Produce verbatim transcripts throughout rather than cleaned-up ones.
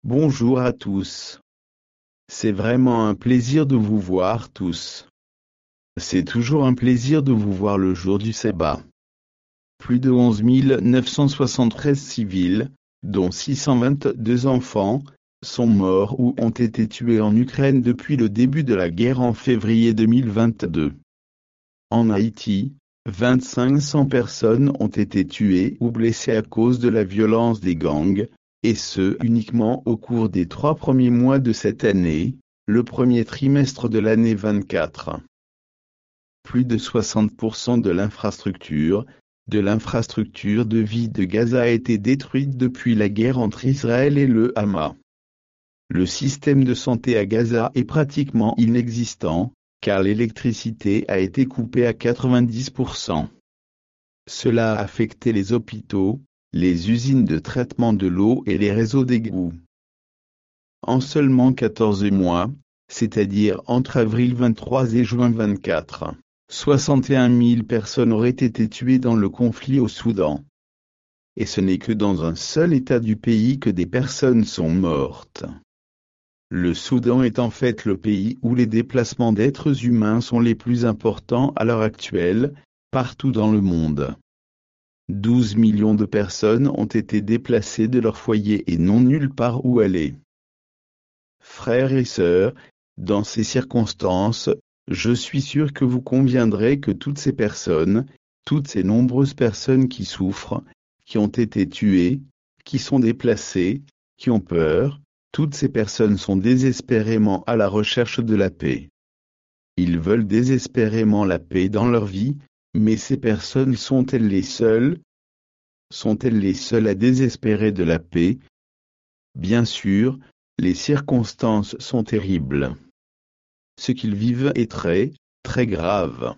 Bonjour à tous. C'est vraiment un plaisir de vous voir tous. C'est toujours un plaisir de vous voir le jour du sabbat. Plus de onze mille neuf cent soixante-treize civils, dont six cent vingt-deux enfants, sont morts ou ont été tués en Ukraine depuis le début de la guerre en février deux mille vingt-deux. En Haïti, vingt-cinq cents personnes ont été tuées ou blessées à cause de la violence des gangs, et ce uniquement au cours des trois premiers mois de cette année, le premier trimestre de l'année vingt-quatre. Plus de soixante pour cent de l'infrastructure, de l'infrastructure de vie de Gaza a été détruite depuis la guerre entre Israël et le Hamas. Le système de santé à Gaza est pratiquement inexistant, car l'électricité a été coupée à quatre-vingt-dix pour cent. Cela a affecté les hôpitaux, les usines de traitement de l'eau et les réseaux d'égouts. En seulement quatorze mois, c'est-à-dire entre avril vingt-trois et juin vingt-quatre, soixante et un mille personnes auraient été tuées dans le conflit au Soudan. Et ce n'est que dans un seul État du pays que des personnes sont mortes. Le Soudan est en fait le pays où les déplacements d'êtres humains sont les plus importants à l'heure actuelle, partout dans le monde. douze millions de personnes ont été déplacées de leur foyer et n'ont nulle part où aller. Frères et sœurs, dans ces circonstances, je suis sûr que vous conviendrez que toutes ces personnes, toutes ces nombreuses personnes qui souffrent, qui ont été tuées, qui sont déplacées, qui ont peur, toutes ces personnes sont désespérément à la recherche de la paix. Ils veulent désespérément la paix dans leur vie, mais ces personnes sont-elles les seules? Sont-elles les seules à désespérer de la paix? Bien sûr, les circonstances sont terribles. Ce qu'ils vivent est très, très grave.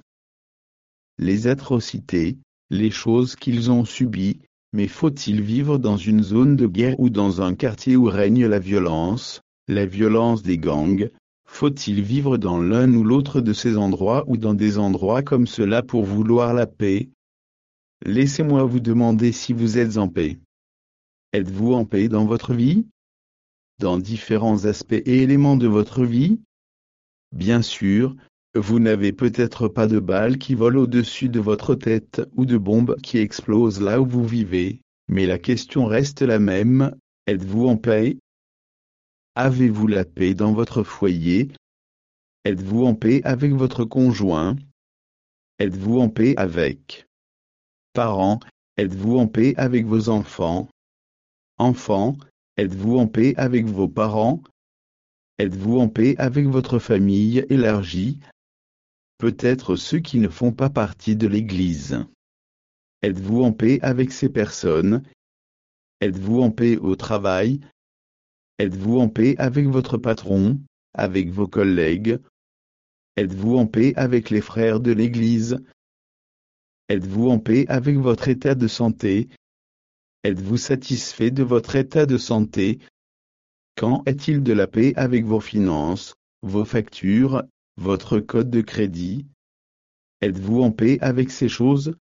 Les atrocités, les choses qu'ils ont subies, mais faut-il vivre dans une zone de guerre ou dans un quartier où règne la violence, la violence des gangs? Faut-il vivre dans l'un ou l'autre de ces endroits ou dans des endroits comme cela pour vouloir la paix? Laissez-moi vous demander si vous êtes en paix. Êtes-vous en paix dans votre vie? Dans différents aspects et éléments de votre vie? Bien sûr, vous n'avez peut-être pas de balles qui volent au-dessus de votre tête ou de bombes qui explosent là où vous vivez, mais la question reste la même, êtes-vous en paix? Avez-vous la paix dans votre foyer? Êtes-vous en paix avec votre conjoint? Êtes-vous en paix avec parents? Êtes-vous en paix avec vos enfants? Enfants, êtes-vous en paix avec vos parents? Êtes-vous en paix avec votre famille élargie? Peut-être ceux qui ne font pas partie de l'Église. Êtes-vous en paix avec ces personnes? Êtes-vous en paix au travail? Êtes-vous en paix avec votre patron, avec vos collègues? Êtes-vous en paix avec les frères de l'Église? Êtes-vous en paix avec votre état de santé? Êtes-vous satisfait de votre état de santé? Quand est-il de la paix avec vos finances, vos factures, votre code de crédit? Êtes-vous en paix avec ces choses?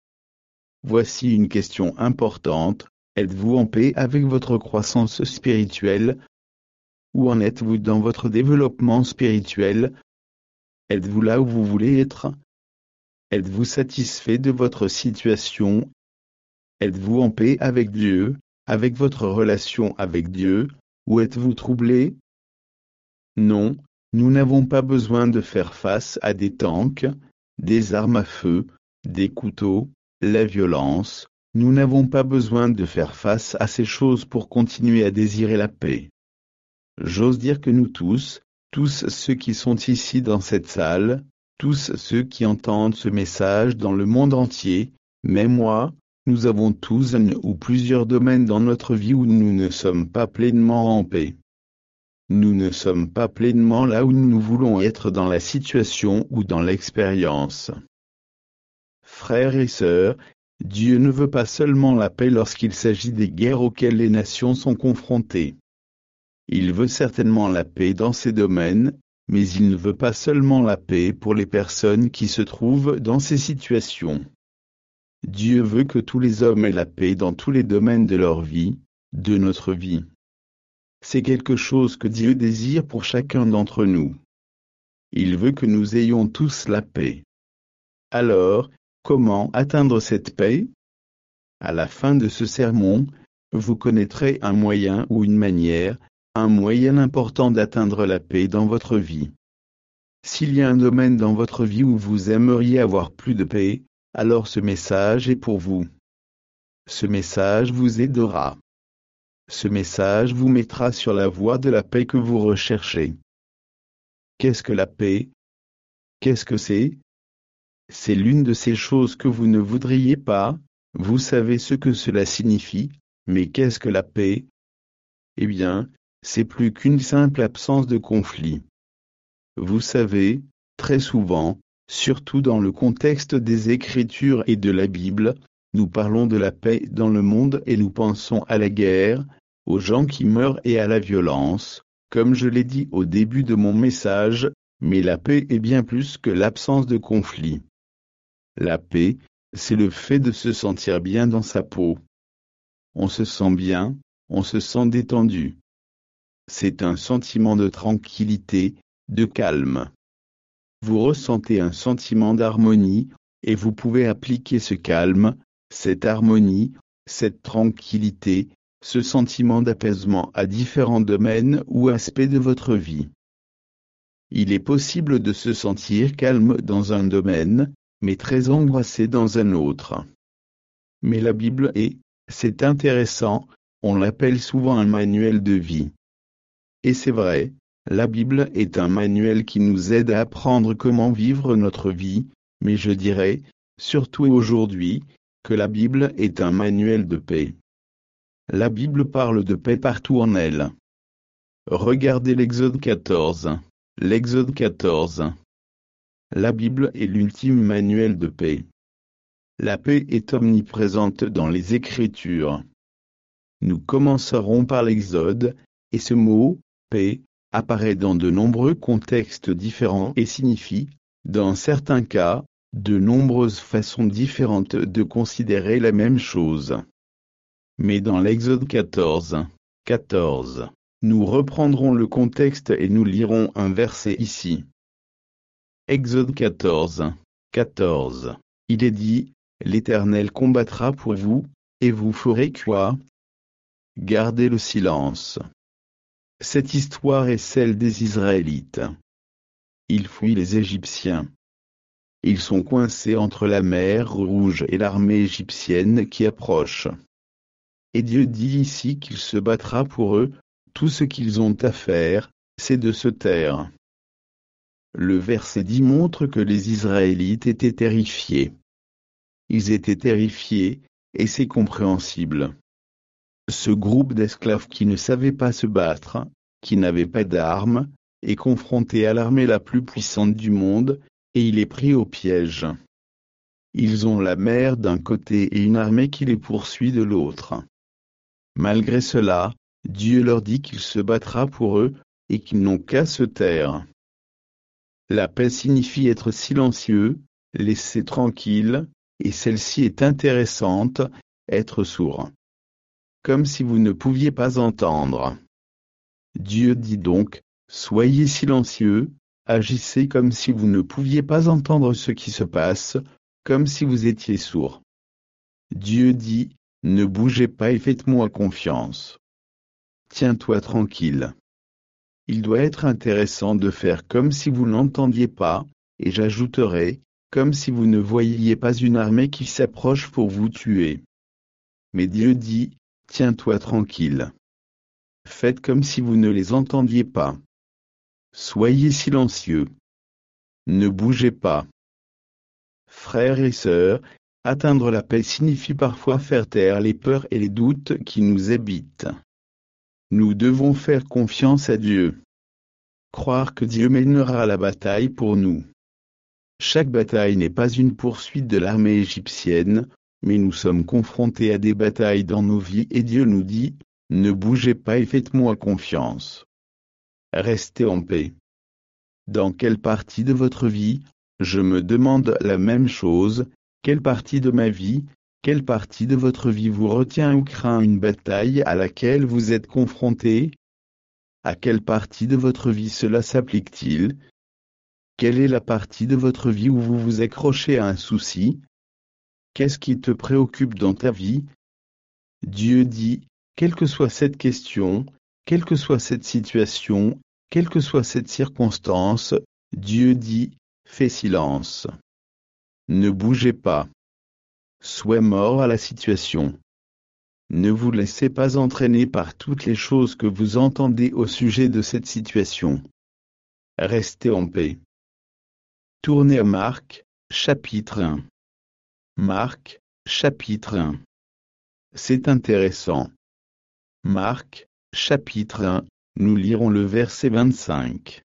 Voici une question importante, êtes-vous en paix avec votre croissance spirituelle? Où en êtes-vous dans votre développement spirituel? Êtes-vous là où vous voulez être? Êtes-vous satisfait de votre situation? Êtes-vous en paix avec Dieu, avec votre relation avec Dieu, ou êtes-vous troublé? Non, nous n'avons pas besoin de faire face à des tanks, des armes à feu, des couteaux, la violence, nous n'avons pas besoin de faire face à ces choses pour continuer à désirer la paix. J'ose dire que nous tous, tous ceux qui sont ici dans cette salle, tous ceux qui entendent ce message dans le monde entier, même moi, nous avons tous un ou plusieurs domaines dans notre vie où nous ne sommes pas pleinement en paix. Nous ne sommes pas pleinement là où nous voulons être dans la situation ou dans l'expérience. Frères et sœurs, Dieu ne veut pas seulement la paix lorsqu'il s'agit des guerres auxquelles les nations sont confrontées. Il veut certainement la paix dans ces domaines, mais il ne veut pas seulement la paix pour les personnes qui se trouvent dans ces situations. Dieu veut que tous les hommes aient la paix dans tous les domaines de leur vie, de notre vie. c'est quelque chose que Dieu désire pour chacun d'entre nous. Il veut que nous ayons tous la paix. Alors, comment atteindre cette paix? À la fin de ce sermon, vous connaîtrez un moyen ou une manière, un moyen important d'atteindre la paix dans votre vie. S'il y a un domaine dans votre vie où vous aimeriez avoir plus de paix, alors ce message est pour vous. Ce message vous aidera. Ce message vous mettra sur la voie de la paix que vous recherchez. Qu'est-ce que la paix? Qu'est-ce que c'est? C'est l'une de ces choses que vous ne voudriez pas, vous savez ce que cela signifie, mais qu'est-ce que la paix? Eh bien, c'est plus qu'une simple absence de conflit. Vous savez, très souvent, surtout dans le contexte des Écritures et de la Bible, nous parlons de la paix dans le monde et nous pensons à la guerre, aux gens qui meurent et à la violence, comme je l'ai dit au début de mon message, mais la paix est bien plus que l'absence de conflit. La paix, c'est le fait de se sentir bien dans sa peau. On se sent bien, on se sent détendu. C'est un sentiment de tranquillité, de calme. Vous ressentez un sentiment d'harmonie, et vous pouvez appliquer ce calme, cette harmonie, cette tranquillité, ce sentiment d'apaisement à différents domaines ou aspects de votre vie. Il est possible de se sentir calme dans un domaine, mais très angoissé dans un autre. Mais la Bible est, c'est intéressant, on l'appelle souvent un manuel de vie. Et c'est vrai, la Bible est un manuel qui nous aide à apprendre comment vivre notre vie, mais je dirais, surtout aujourd'hui, que la Bible est un manuel de paix. La Bible parle de paix partout en elle. Regardez l'Exode quatorze. L'Exode quatorze. La Bible est l'ultime manuel de paix. La paix est omniprésente dans les Écritures. Nous commencerons par l'Exode, et ce mot, paix, apparaît dans de nombreux contextes différents et signifie, dans certains cas, de nombreuses façons différentes de considérer la même chose. Mais dans l'Exode quatorze, quatorze, nous reprendrons le contexte et nous lirons un verset ici. Exode quatorze, quatorze. Il est dit, l'Éternel combattra pour vous, et vous ferez quoi? Gardez le silence. Cette histoire est celle des Israélites. Ils fuient les Égyptiens. Ils sont coincés entre la mer Rouge et l'armée égyptienne qui approche. Et Dieu dit ici qu'il se battra pour eux, tout ce qu'ils ont à faire, c'est de se taire. Le verset dix montre que les Israélites étaient terrifiés. Ils étaient terrifiés, et c'est compréhensible. Ce groupe d'esclaves qui ne savaient pas se battre, qui n'avaient pas d'armes, est confronté à l'armée la plus puissante du monde, et il est pris au piège. Ils ont la mer d'un côté et une armée qui les poursuit de l'autre. Malgré cela, Dieu leur dit qu'il se battra pour eux, et qu'ils n'ont qu'à se taire. La paix signifie être silencieux, laisser tranquille, et celle-ci est intéressante, être sourd. Comme si vous ne pouviez pas entendre. Dieu dit donc, soyez silencieux, agissez comme si vous ne pouviez pas entendre ce qui se passe, comme si vous étiez sourd. Dieu dit, ne bougez pas et faites-moi confiance. Tiens-toi tranquille. Il doit être intéressant de faire comme si vous n'entendiez pas, et j'ajouterai, comme si vous ne voyiez pas une armée qui s'approche pour vous tuer. Mais Dieu dit, tiens-toi tranquille. Faites comme si vous ne les entendiez pas. Soyez silencieux. Ne bougez pas. Frères et sœurs, atteindre la paix signifie parfois faire taire les peurs et les doutes qui nous habitent. Nous devons faire confiance à Dieu. Croire que Dieu mènera la bataille pour nous. Chaque bataille n'est pas une poursuite de l'armée égyptienne, mais nous sommes confrontés à des batailles dans nos vies et Dieu nous dit, ne bougez pas et faites-moi confiance. Restez en paix. Dans quelle partie de votre vie, je me demande la même chose, quelle partie de ma vie, quelle partie de votre vie vous retient ou craint une bataille à laquelle vous êtes confronté? À quelle partie de votre vie cela s'applique-t-il? Quelle est la partie de votre vie où vous vous accrochez à un souci? Qu'est-ce qui te préoccupe dans ta vie? Dieu dit, quelle que soit cette question, quelle que soit cette situation, quelle que soit cette circonstance, Dieu dit, fais silence. Ne bougez pas. Soyez mort à la situation. Ne vous laissez pas entraîner par toutes les choses que vous entendez au sujet de cette situation. Restez en paix. Tournez à Marc, chapitre un. Marc, chapitre un. C'est intéressant. Marc, chapitre un, nous lirons le verset vingt-cinq.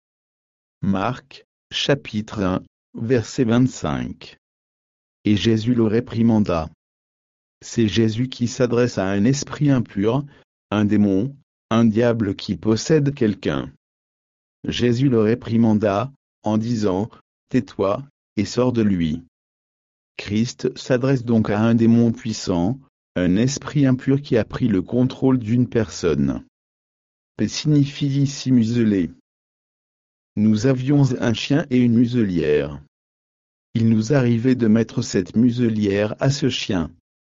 Marc, chapitre un, verset vingt-cinq. Et Jésus le réprimanda. C'est Jésus qui s'adresse à un esprit impur, un démon, un diable qui possède quelqu'un. Jésus le réprimanda, en disant, « Tais-toi, et sors de lui ». Christ s'adresse donc à un démon puissant, un esprit impur qui a pris le contrôle d'une personne. P signifie ici museler. Nous avions un chien et une muselière. Il nous arrivait de mettre cette muselière à ce chien.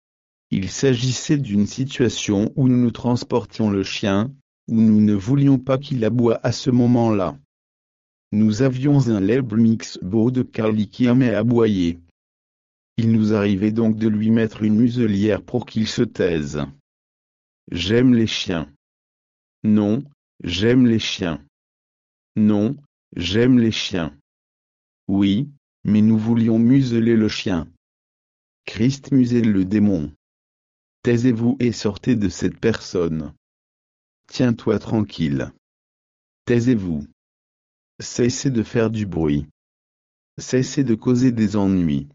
Il s'agissait d'une situation où nous nous transportions le chien, où nous ne voulions pas qu'il aboie à ce moment-là. Nous avions un lable mix beau de Carly qui aimait aboyer. Il nous arrivait donc de lui mettre une muselière pour qu'il se taise. J'aime les chiens. Non, j'aime les chiens. Non, j'aime les chiens. Oui, mais nous voulions museler le chien. Christ muselle le démon. Taisez-vous et sortez de cette personne. Tiens-toi tranquille. Taisez-vous. Cessez de faire du bruit. Cessez de causer des ennuis.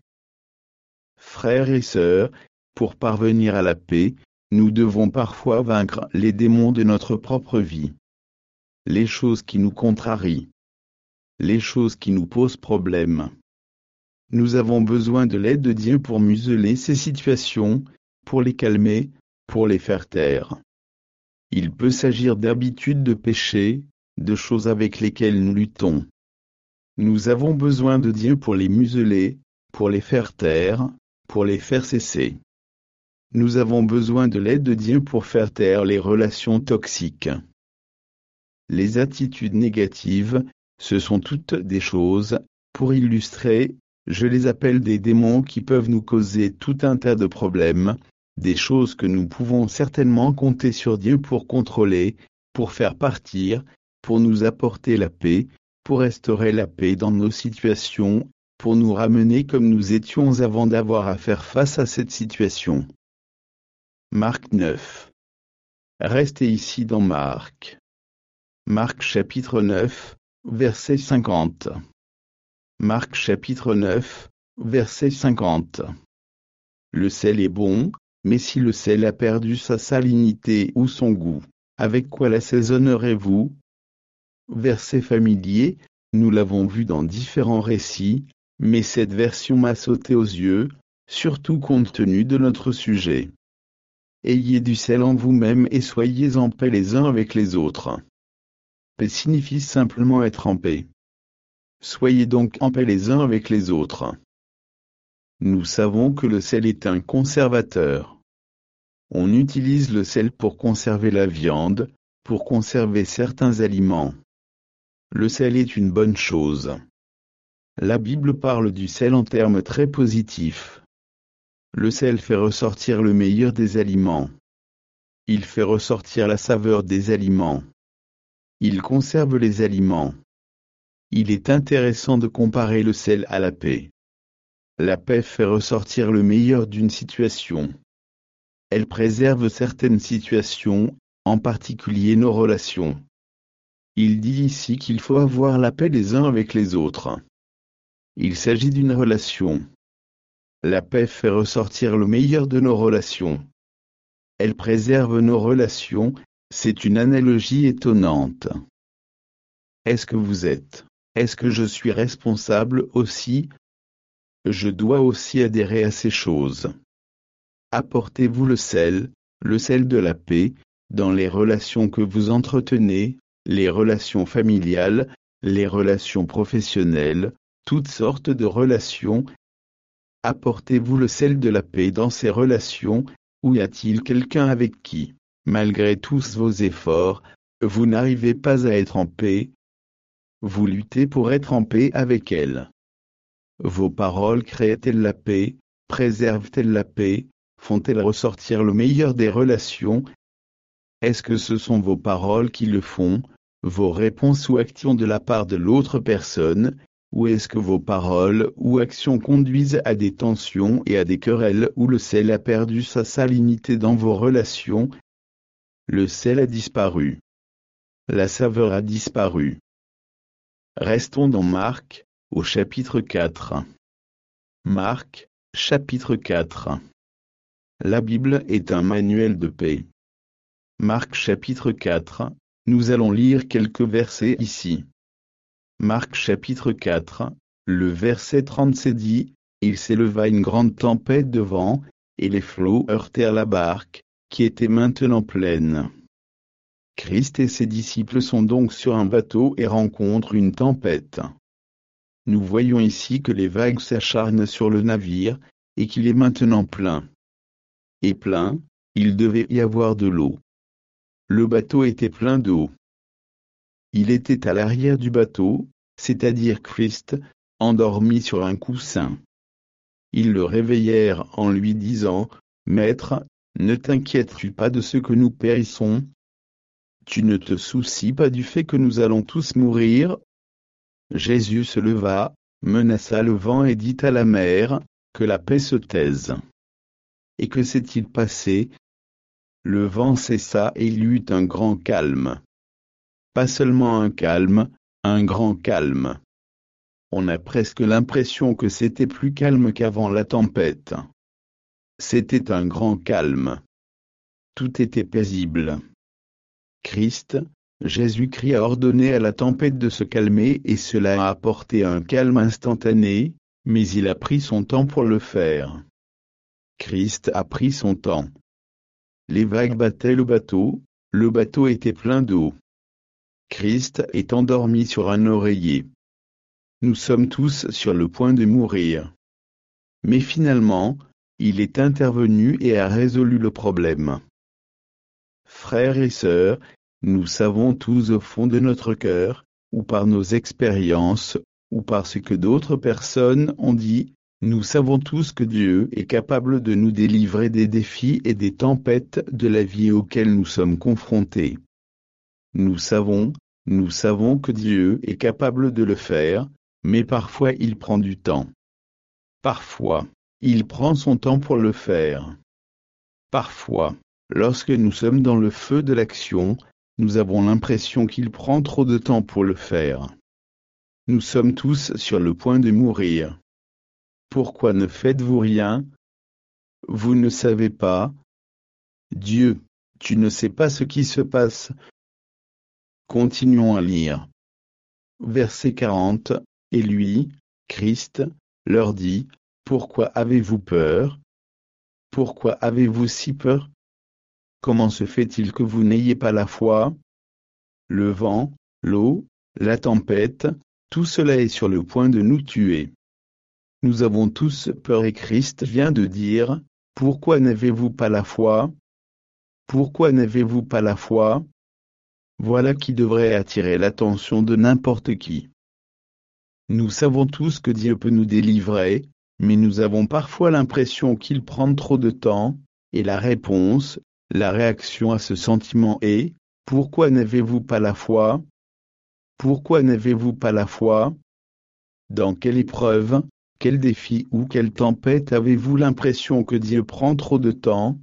Frères et sœurs, pour parvenir à la paix, nous devons parfois vaincre les démons de notre propre vie. Les choses qui nous contrarient. Les choses qui nous posent problème. Nous avons besoin de l'aide de Dieu pour museler ces situations, pour les calmer, pour les faire taire. Il peut s'agir d'habitudes de péché, de choses avec lesquelles nous luttons. Nous avons besoin de Dieu pour les museler, pour les faire taire, pour les faire cesser. Nous avons besoin de l'aide de Dieu pour faire taire les relations toxiques. Les attitudes négatives, ce sont toutes des choses, pour illustrer, je les appelle des démons qui peuvent nous causer tout un tas de problèmes, des choses que nous pouvons certainement compter sur Dieu pour contrôler, pour faire partir, pour nous apporter la paix, pour restaurer la paix dans nos situations, pour nous ramener comme nous étions avant d'avoir à faire face à cette situation. Marc neuf. Restez ici dans Marc. Marc chapitre neuf, verset cinquante. Marc chapitre neuf, verset cinquante. Le sel est bon, mais si le sel a perdu sa salinité ou son goût, avec quoi l'assaisonnerez-vous? Verset familier, nous l'avons vu dans différents récits, mais cette version m'a sauté aux yeux, surtout compte tenu de notre sujet. Ayez du sel en vous-même et soyez en paix les uns avec les autres. Paix signifie simplement être en paix. Soyez donc en paix les uns avec les autres. Nous savons que le sel est un conservateur. On utilise le sel pour conserver la viande, pour conserver certains aliments. Le sel est une bonne chose. La Bible parle du sel en termes très positifs. Le sel fait ressortir le meilleur des aliments. Il fait ressortir la saveur des aliments. Il conserve les aliments. Il est intéressant de comparer le sel à la paix. La paix fait ressortir le meilleur d'une situation. Elle préserve certaines situations, en particulier nos relations. Il dit ici qu'il faut avoir la paix les uns avec les autres. Il s'agit d'une relation. La paix fait ressortir le meilleur de nos relations. Elle préserve nos relations, c'est une analogie étonnante. Est-ce que vous êtes? Est-ce que je suis responsable aussi? Je dois aussi adhérer à ces choses. Apportez-vous le sel, le sel de la paix, dans les relations que vous entretenez, les relations familiales, les relations professionnelles, toutes sortes de relations. Apportez-vous le sel de la paix dans ces relations, ou y a-t-il quelqu'un avec qui, malgré tous vos efforts, vous n'arrivez pas à être en paix? Vous luttez pour être en paix avec elle. Vos paroles créent-elles la paix, préservent-elles la paix, font-elles ressortir le meilleur des relations? Est-ce que ce sont vos paroles qui le font, vos réponses ou actions de la part de l'autre personne, ou est-ce que vos paroles ou actions conduisent à des tensions et à des querelles où le sel a perdu sa salinité dans vos relations? Le sel a disparu. La saveur a disparu. Restons dans Marc, au chapitre quatre. Marc, chapitre quatre. La Bible est un manuel de paix. Marc chapitre quatre, nous allons lire quelques versets ici. Marc chapitre quatre, le verset trente-sept dit, « Il s'éleva une grande tempête de vent, et les flots heurtèrent la barque, qui était maintenant pleine. » Christ et ses disciples sont donc sur un bateau et rencontrent une tempête. Nous voyons ici que les vagues s'acharnent sur le navire, et qu'il est maintenant plein. Et plein, il devait y avoir de l'eau. Le bateau était plein d'eau. Il était à l'arrière du bateau, c'est-à-dire Christ, endormi sur un coussin. Ils le réveillèrent en lui disant, « Maître, ne t'inquiètes-tu pas de ce que nous périssons? Tu ne te soucies pas du fait que nous allons tous mourir? » Jésus se leva, menaça le vent et dit à la mer, « Que la paix se taise. » Et que s'est-il passé? Le vent cessa et il y eut un grand calme. Pas seulement un calme, un grand calme. On a presque l'impression que c'était plus calme qu'avant la tempête. C'était un grand calme. Tout était paisible. Christ, Jésus-Christ a ordonné à la tempête de se calmer et cela a apporté un calme instantané, mais il a pris son temps pour le faire. Christ a pris son temps. Les vagues battaient le bateau, le bateau était plein d'eau. Christ est endormi sur un oreiller. Nous sommes tous sur le point de mourir. Mais finalement, il est intervenu et a résolu le problème. Frères et sœurs, nous savons tous au fond de notre cœur, ou par nos expériences, ou par ce que d'autres personnes ont dit, nous savons tous que Dieu est capable de nous délivrer des défis et des tempêtes de la vie auxquelles nous sommes confrontés. Nous savons, nous savons que Dieu est capable de le faire, mais parfois il prend du temps. Parfois, il prend son temps pour le faire. Parfois, lorsque nous sommes dans le feu de l'action, nous avons l'impression qu'il prend trop de temps pour le faire. Nous sommes tous sur le point de mourir. Pourquoi ne faites-vous rien? Vous ne savez pas? Dieu, tu ne sais pas ce qui se passe. Continuons à lire. Verset quarante, et lui, Christ, leur dit, « Pourquoi avez-vous peur? Pourquoi avez-vous si peur? Comment se fait-il que vous n'ayez pas la foi? » Le vent, l'eau, la tempête, tout cela est sur le point de nous tuer. Nous avons tous peur et Christ vient de dire, « Pourquoi n'avez-vous pas la foi? Pourquoi n'avez-vous pas la foi ?» Voilà qui devrait attirer l'attention de n'importe qui. Nous savons tous que Dieu peut nous délivrer, mais nous avons parfois l'impression qu'il prend trop de temps, et la réponse, la réaction à ce sentiment est, « Pourquoi n'avez-vous pas la foi? Pourquoi n'avez-vous pas la foi? » Dans quelle épreuve, quel défi ou quelle tempête avez-vous l'impression que Dieu prend trop de temps?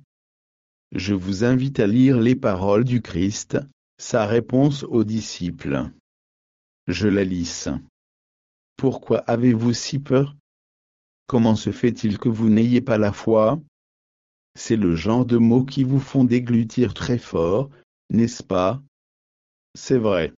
Je vous invite à lire les paroles du Christ, sa réponse aux disciples. Je la lis. Pourquoi avez-vous si peur? Comment se fait-il que vous n'ayez pas la foi? C'est le genre de mots qui vous font déglutir très fort, n'est-ce pas? C'est vrai.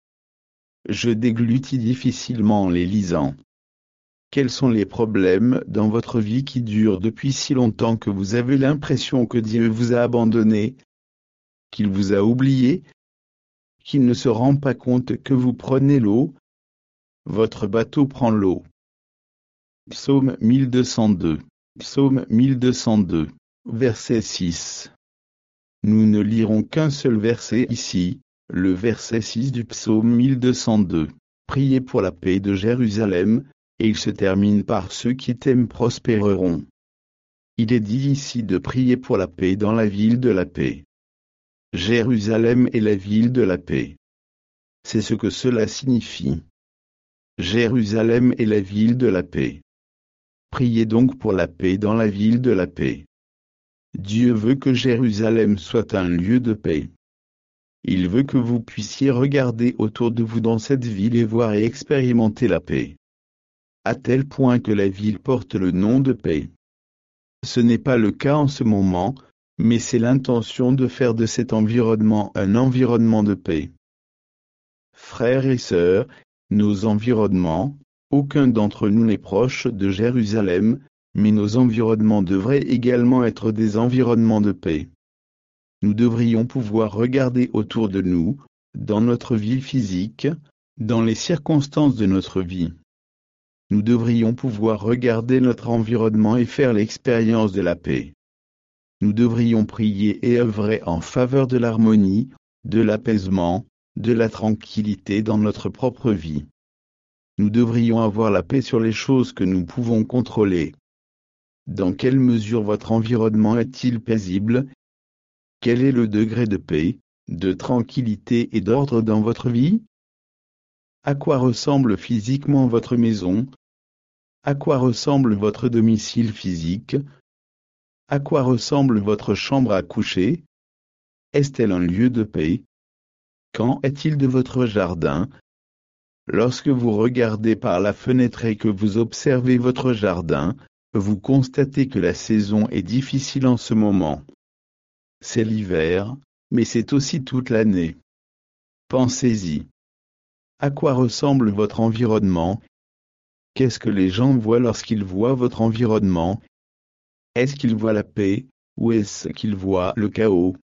Je déglutis difficilement en les lisant. Quels sont les problèmes dans votre vie qui durent depuis si longtemps que vous avez l'impression que Dieu vous a abandonné, qu'il vous a oublié, qui ne se rend pas compte que vous prenez l'eau. Votre bateau prend l'eau. Psaume mille deux cent deux. Psaume mille deux cent deux, verset six. Nous ne lirons qu'un seul verset ici, le verset six du psaume mille deux cent deux. Priez pour la paix de Jérusalem, et il se termine par ceux qui t'aiment prospéreront. Il est dit ici de prier pour la paix dans la ville de la paix. Jérusalem est la ville de la paix. C'est ce que cela signifie. Jérusalem est la ville de la paix. Priez donc pour la paix dans la ville de la paix. Dieu veut que Jérusalem soit un lieu de paix. Il veut que vous puissiez regarder autour de vous dans cette ville et voir et expérimenter la paix. À tel point que la ville porte le nom de paix. Ce n'est pas le cas en ce moment, mais c'est l'intention de faire de cet environnement un environnement de paix. Frères et sœurs, nos environnements, aucun d'entre nous n'est proche de Jérusalem, mais nos environnements devraient également être des environnements de paix. Nous devrions pouvoir regarder autour de nous, dans notre vie physique, dans les circonstances de notre vie. Nous devrions pouvoir regarder notre environnement et faire l'expérience de la paix. Nous devrions prier et œuvrer en faveur de l'harmonie, de l'apaisement, de la tranquillité dans notre propre vie. Nous devrions avoir la paix sur les choses que nous pouvons contrôler. Dans quelle mesure votre environnement est-il paisible? Quel est le degré de paix, de tranquillité et d'ordre dans votre vie? À quoi ressemble physiquement votre maison? À quoi ressemble votre domicile physique? À quoi ressemble votre chambre à coucher? Est-elle un lieu de paix? Qu'en est-il de votre jardin? Lorsque vous regardez par la fenêtre et que vous observez votre jardin, vous constatez que la saison est difficile en ce moment. C'est l'hiver, mais c'est aussi toute l'année. Pensez-y. À quoi ressemble votre environnement? Qu'est-ce que les gens voient lorsqu'ils voient votre environnement? Est-ce qu'ils voient la paix, ou est-ce qu'ils voient le chaos?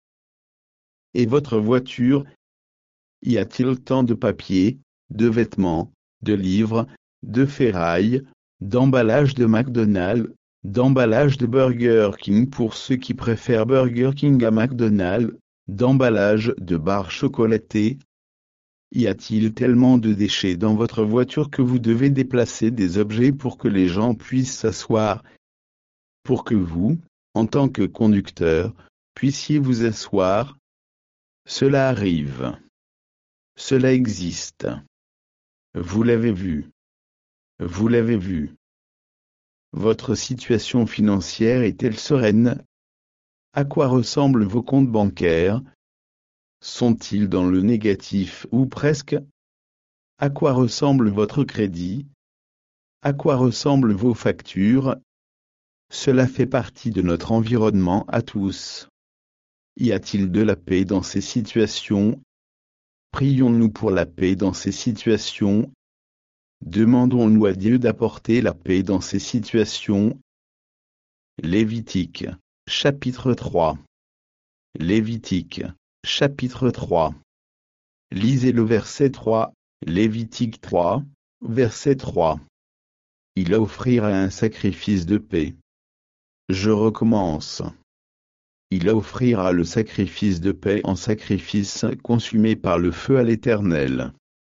Et votre voiture? Y a-t-il tant de papier, de vêtements, de livres, de ferrailles, d'emballage de McDonald's, d'emballage de Burger King pour ceux qui préfèrent Burger King à McDonald's, d'emballage de barres chocolatées? Y a-t-il tellement de déchets dans votre voiture que vous devez déplacer des objets pour que les gens puissent s'asseoir? Pour que vous, en tant que conducteur, puissiez vous asseoir? Cela arrive. Cela existe. Vous l'avez vu. Vous l'avez vu. Votre situation financière est-elle sereine? À quoi ressemblent vos comptes bancaires? Sont-ils dans le négatif ou presque? À quoi ressemble votre crédit? À quoi ressemblent vos factures? Cela fait partie de notre environnement à tous. Y a-t-il de la paix dans ces situations? Prions-nous pour la paix dans ces situations? Demandons-nous à Dieu d'apporter la paix dans ces situations. Lévitique, chapitre trois. Lévitique, chapitre trois. Lisez le verset trois, Lévitique trois, verset trois. Il offrira un sacrifice de paix. Je recommence. Il offrira le sacrifice de paix en sacrifice consumé par le feu à l'Éternel.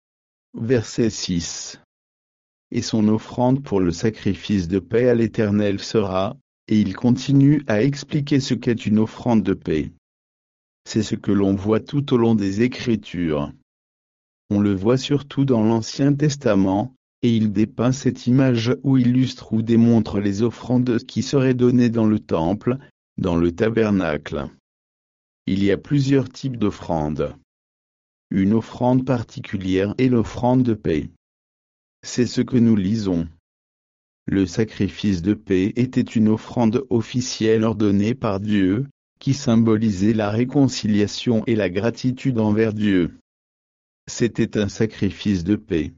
Verset six. Et son offrande pour le sacrifice de paix à l'Éternel sera, et il continue à expliquer ce qu'est une offrande de paix. C'est ce que l'on voit tout au long des Écritures. On le voit surtout dans l'Ancien Testament, et il dépeint cette image ou illustre ou démontre les offrandes qui seraient données dans le temple, dans le tabernacle. Il y a plusieurs types d'offrandes. Une offrande particulière est l'offrande de paix. C'est ce que nous lisons. Le sacrifice de paix était une offrande officielle ordonnée par Dieu, qui symbolisait la réconciliation et la gratitude envers Dieu. C'était un sacrifice de paix.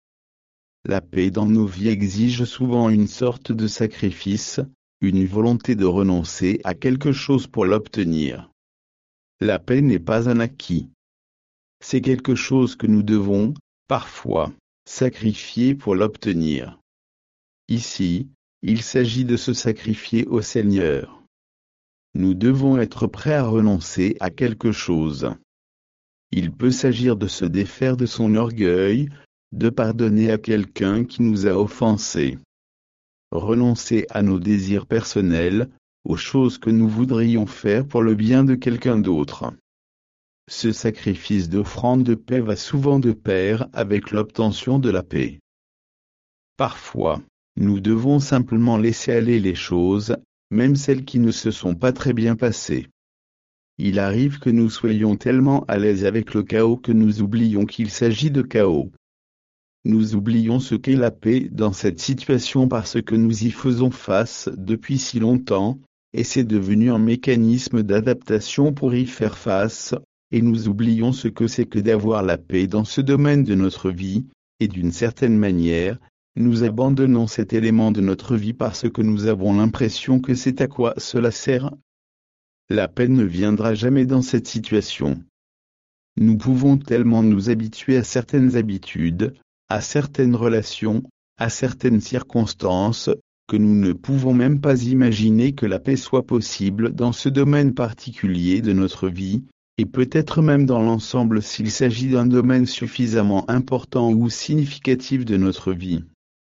La paix dans nos vies exige souvent une sorte de sacrifice, une volonté de renoncer à quelque chose pour l'obtenir. La paix n'est pas un acquis. C'est quelque chose que nous devons, parfois, sacrifier pour l'obtenir. Ici, il s'agit de se sacrifier au Seigneur. Nous devons être prêts à renoncer à quelque chose. Il peut s'agir de se défaire de son orgueil, de pardonner à quelqu'un qui nous a offensés. Renoncer à nos désirs personnels, aux choses que nous voudrions faire pour le bien de quelqu'un d'autre. Ce sacrifice d'offrande de paix va souvent de pair avec l'obtention de la paix. Parfois, nous devons simplement laisser aller les choses, même celles qui ne se sont pas très bien passées. Il arrive que nous soyons tellement à l'aise avec le chaos que nous oublions qu'il s'agit de chaos. Nous oublions ce qu'est la paix dans cette situation parce que nous y faisons face depuis si longtemps, et c'est devenu un mécanisme d'adaptation pour y faire face, et nous oublions ce que c'est que d'avoir la paix dans ce domaine de notre vie, et d'une certaine manière, nous abandonnons cet élément de notre vie parce que nous avons l'impression que c'est à quoi cela sert. La paix ne viendra jamais dans cette situation. Nous pouvons tellement nous habituer à certaines habitudes, à certaines relations, à certaines circonstances, que nous ne pouvons même pas imaginer que la paix soit possible dans ce domaine particulier de notre vie, et peut-être même dans l'ensemble s'il s'agit d'un domaine suffisamment important ou significatif de notre vie.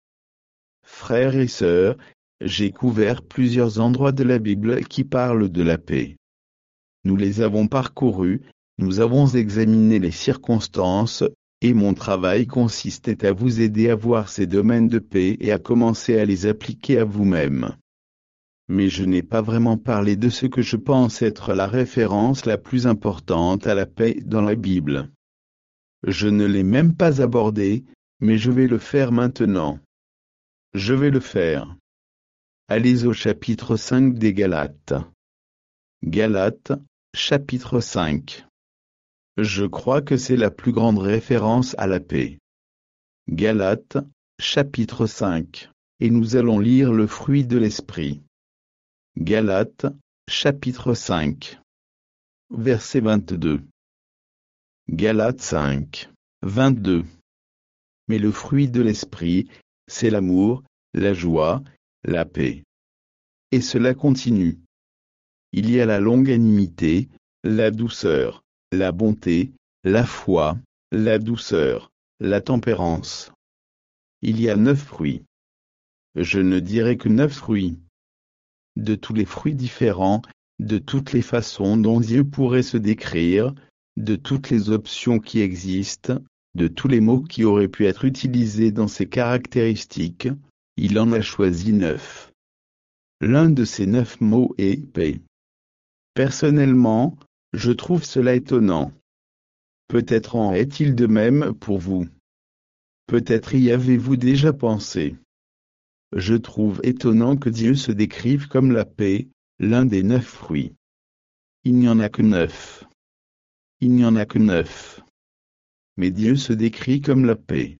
Frères et sœurs, j'ai couvert plusieurs endroits de la Bible qui parlent de la paix. Nous les avons parcourus, nous avons examiné les circonstances, et mon travail consistait à vous aider à voir ces domaines de paix et à commencer à les appliquer à vous-même. Mais je n'ai pas vraiment parlé de ce que je pense être la référence la plus importante à la paix dans la Bible. Je ne l'ai même pas abordé, mais je vais le faire maintenant. Je vais le faire. Allez au chapitre cinq des Galates. Galates, chapitre cinq. Je crois que c'est la plus grande référence à la paix. Galates, chapitre cinq. Et nous allons lire le fruit de l'esprit. Galates, chapitre cinq. Verset vingt-deux. Galates cinq, vingt-deux. Mais le fruit de l'esprit, c'est l'amour, la joie, la paix. Et cela continue. Il y a la longanimité, la douceur, la bonté, la foi, la douceur, la tempérance. Il y a neuf fruits. Je ne dirai que neuf fruits. De tous les fruits différents, de toutes les façons dont Dieu pourrait se décrire, de toutes les options qui existent, de tous les mots qui auraient pu être utilisés dans ces caractéristiques, il en a choisi neuf. L'un de ces neuf mots est « paix ». Personnellement, je trouve cela étonnant. Peut-être en est-il de même pour vous. Peut-être y avez-vous déjà pensé. Je trouve étonnant que Dieu se décrive comme la paix, l'un des neuf fruits. Il n'y en a que neuf. Il n'y en a que neuf. Mais Dieu se décrit comme la paix.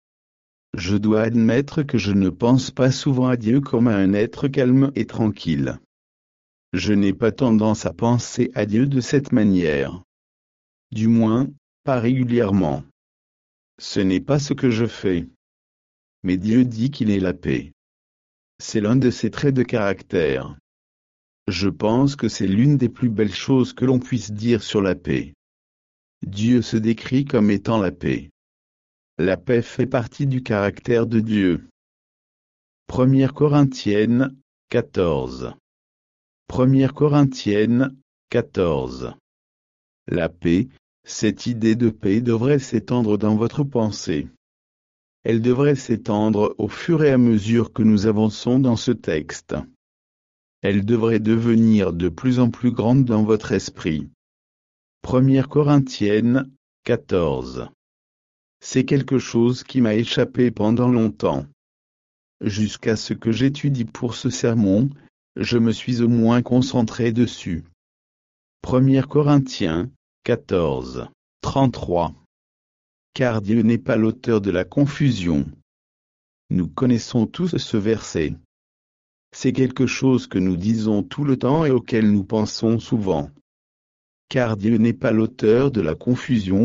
Je dois admettre que je ne pense pas souvent à Dieu comme à un être calme et tranquille. Je n'ai pas tendance à penser à Dieu de cette manière. Du moins, pas régulièrement. Ce n'est pas ce que je fais. Mais Dieu dit qu'il est la paix. C'est l'un de ses traits de caractère. Je pense que c'est l'une des plus belles choses que l'on puisse dire sur la paix. Dieu se décrit comme étant la paix. La paix fait partie du caractère de Dieu. Première Corinthiennes, quatorze. Première Corinthiennes, quatorze. La paix, cette idée de paix devrait s'étendre dans votre pensée. Elle devrait s'étendre au fur et à mesure que nous avançons dans ce texte. Elle devrait devenir de plus en plus grande dans votre esprit. Première Corinthiennes, quatorze. C'est quelque chose qui m'a échappé pendant longtemps. Jusqu'à ce que j'étudie pour ce sermon, je me suis au moins concentré dessus. Première Corinthiens, quatorze, trente-trois. Car Dieu n'est pas l'auteur de la confusion. Nous connaissons tous ce verset. C'est quelque chose que nous disons tout le temps et auquel nous pensons souvent. Car Dieu n'est pas l'auteur de la confusion,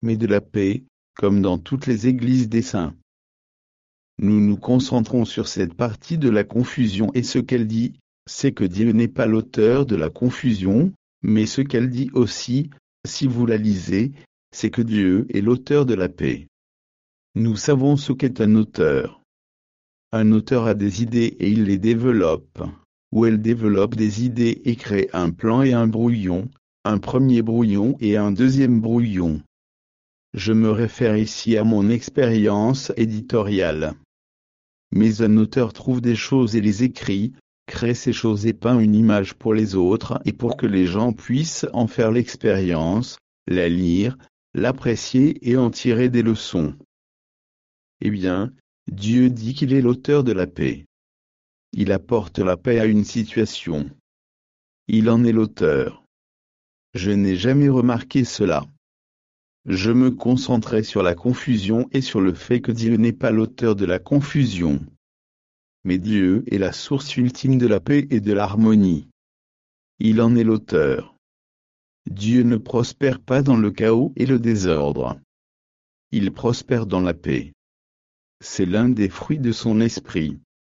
mais de la paix, comme dans toutes les églises des saints. Nous nous concentrons sur cette partie de la confusion et ce qu'elle dit, c'est que Dieu n'est pas l'auteur de la confusion, mais ce qu'elle dit aussi, si vous la lisez, c'est que Dieu est l'auteur de la paix. Nous savons ce qu'est un auteur. Un auteur a des idées et il les développe, ou elle développe des idées et crée un plan et un brouillon, un premier brouillon et un deuxième brouillon. Je me réfère ici à mon expérience éditoriale. Mais un auteur trouve des choses et les écrit, crée ces choses et peint une image pour les autres et pour que les gens puissent en faire l'expérience, la lire, l'apprécier et en tirer des leçons. Eh bien, Dieu dit qu'il est l'auteur de la paix. Il apporte la paix à une situation. Il en est l'auteur. Je n'ai jamais remarqué cela. Je me concentrais sur la confusion et sur le fait que Dieu n'est pas l'auteur de la confusion. Mais Dieu est la source ultime de la paix et de l'harmonie. Il en est l'auteur. Dieu ne prospère pas dans le chaos et le désordre. Il prospère dans la paix. C'est l'un des fruits de son esprit.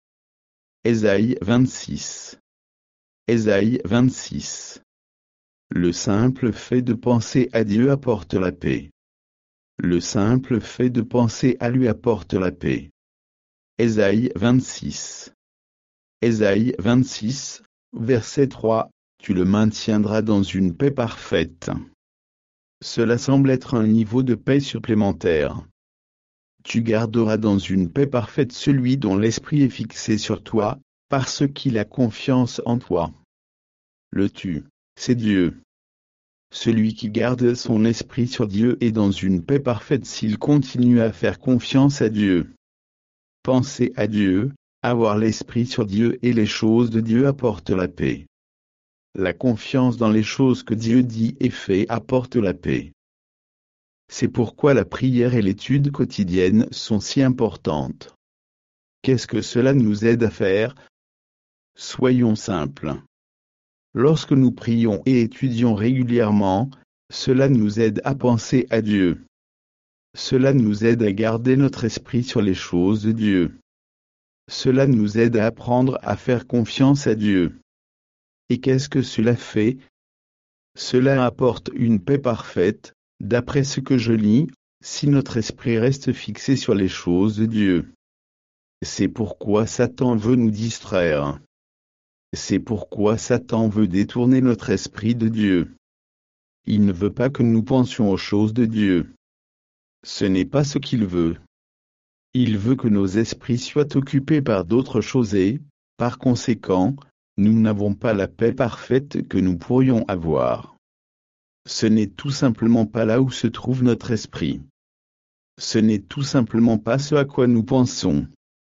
Ésaïe vingt-six. Ésaïe vingt-six. Le simple fait de penser à Dieu apporte la paix. Le simple fait de penser à lui apporte la paix. Ésaïe vingt-six. Ésaïe vingt-six, verset trois, tu le maintiendras dans une paix parfaite. Cela semble être un niveau de paix supplémentaire. Tu garderas dans une paix parfaite celui dont l'esprit est fixé sur toi, parce qu'il a confiance en toi. Le tu, c'est Dieu. Celui qui garde son esprit sur Dieu est dans une paix parfaite s'il continue à faire confiance à Dieu. Penser à Dieu, avoir l'esprit sur Dieu et les choses de Dieu apporte la paix. La confiance dans les choses que Dieu dit et fait apporte la paix. C'est pourquoi la prière et l'étude quotidienne sont si importantes. Qu'est-ce que cela nous aide à faire? Soyons simples. Lorsque nous prions et étudions régulièrement, cela nous aide à penser à Dieu. Cela nous aide à garder notre esprit sur les choses de Dieu. Cela nous aide à apprendre à faire confiance à Dieu. Et qu'est-ce que cela fait? Cela apporte une paix parfaite, d'après ce que je lis, si notre esprit reste fixé sur les choses de Dieu. C'est pourquoi Satan veut nous distraire. C'est pourquoi Satan veut détourner notre esprit de Dieu. Il ne veut pas que nous pensions aux choses de Dieu. Ce n'est pas ce qu'il veut. Il veut que nos esprits soient occupés par d'autres choses et, par conséquent, nous n'avons pas la paix parfaite que nous pourrions avoir. Ce n'est tout simplement pas là où se trouve notre esprit. Ce n'est tout simplement pas ce à quoi nous pensons.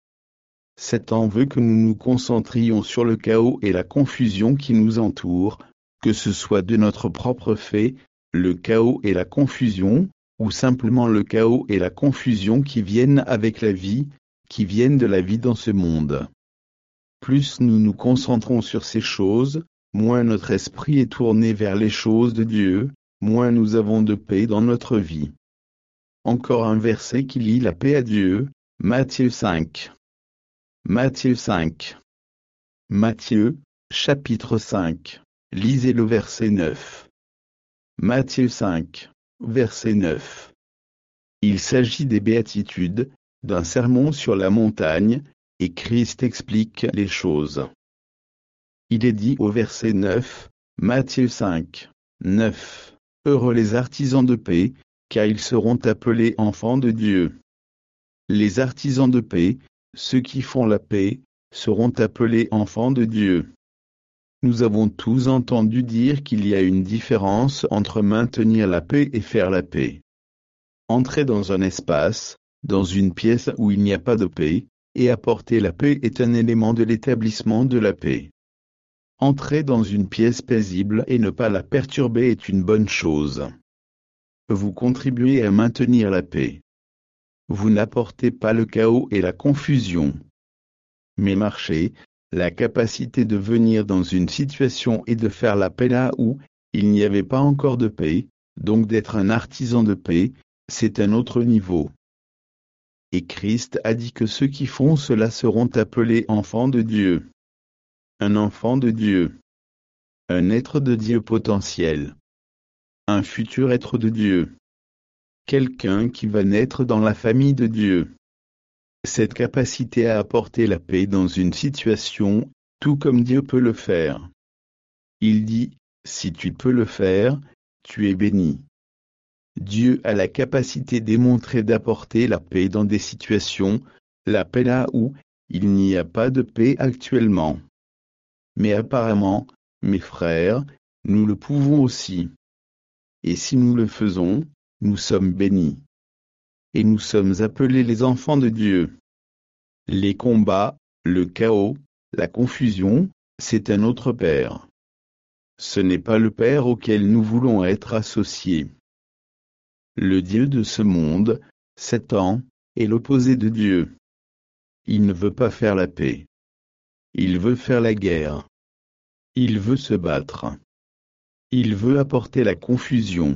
Satan veut que nous nous concentrions sur le chaos et la confusion qui nous entourent, que ce soit de notre propre fait, le chaos et la confusion, ou simplement le chaos et la confusion qui viennent avec la vie, qui viennent de la vie dans ce monde. Plus nous nous concentrons sur ces choses, moins notre esprit est tourné vers les choses de Dieu, moins nous avons de paix dans notre vie. Encore un verset qui lie la paix à Dieu, Matthieu cinq. Matthieu cinq. Matthieu, chapitre cinq. Lisez le verset neuf. Matthieu cinq, verset neuf. Il s'agit des béatitudes, d'un sermon sur la montagne, et Christ explique les choses. Il est dit au verset neuf, Matthieu cinq, neuf. Heureux les artisans de paix, car ils seront appelés enfants de Dieu. Les artisans de paix, ceux qui font la paix, seront appelés enfants de Dieu. Nous avons tous entendu dire qu'il y a une différence entre maintenir la paix et faire la paix. Entrer dans un espace, dans une pièce où il n'y a pas de paix, et apporter la paix est un élément de l'établissement de la paix. Entrer dans une pièce paisible et ne pas la perturber est une bonne chose. Vous contribuez à maintenir la paix. Vous n'apportez pas le chaos et la confusion. Mais marcher, la capacité de venir dans une situation et de faire la paix là où il n'y avait pas encore de paix, Donc d'être un artisan de paix, c'est un autre niveau. Et Christ a dit que ceux qui font cela seront appelés enfants de Dieu. Un enfant de Dieu. Un être de Dieu potentiel. Un futur être de Dieu. Quelqu'un qui va naître dans la famille de Dieu. Cette capacité à apporter la paix dans une situation, tout comme Dieu peut le faire. Il dit, si tu peux le faire, tu es béni. Dieu a la capacité démontrée d'apporter la paix dans des situations, la paix là où il n'y a pas de paix actuellement. Mais apparemment, mes frères, nous le pouvons aussi. Et si nous le faisons, nous sommes bénis. Et nous sommes appelés les enfants de Dieu. Les combats, le chaos, la confusion, c'est un autre Père. Ce n'est pas le Père auquel nous voulons être associés. Le Dieu de ce monde, Satan, est l'opposé de Dieu. Il ne veut pas faire la paix. Il veut faire la guerre. Il veut se battre. Il veut apporter la confusion.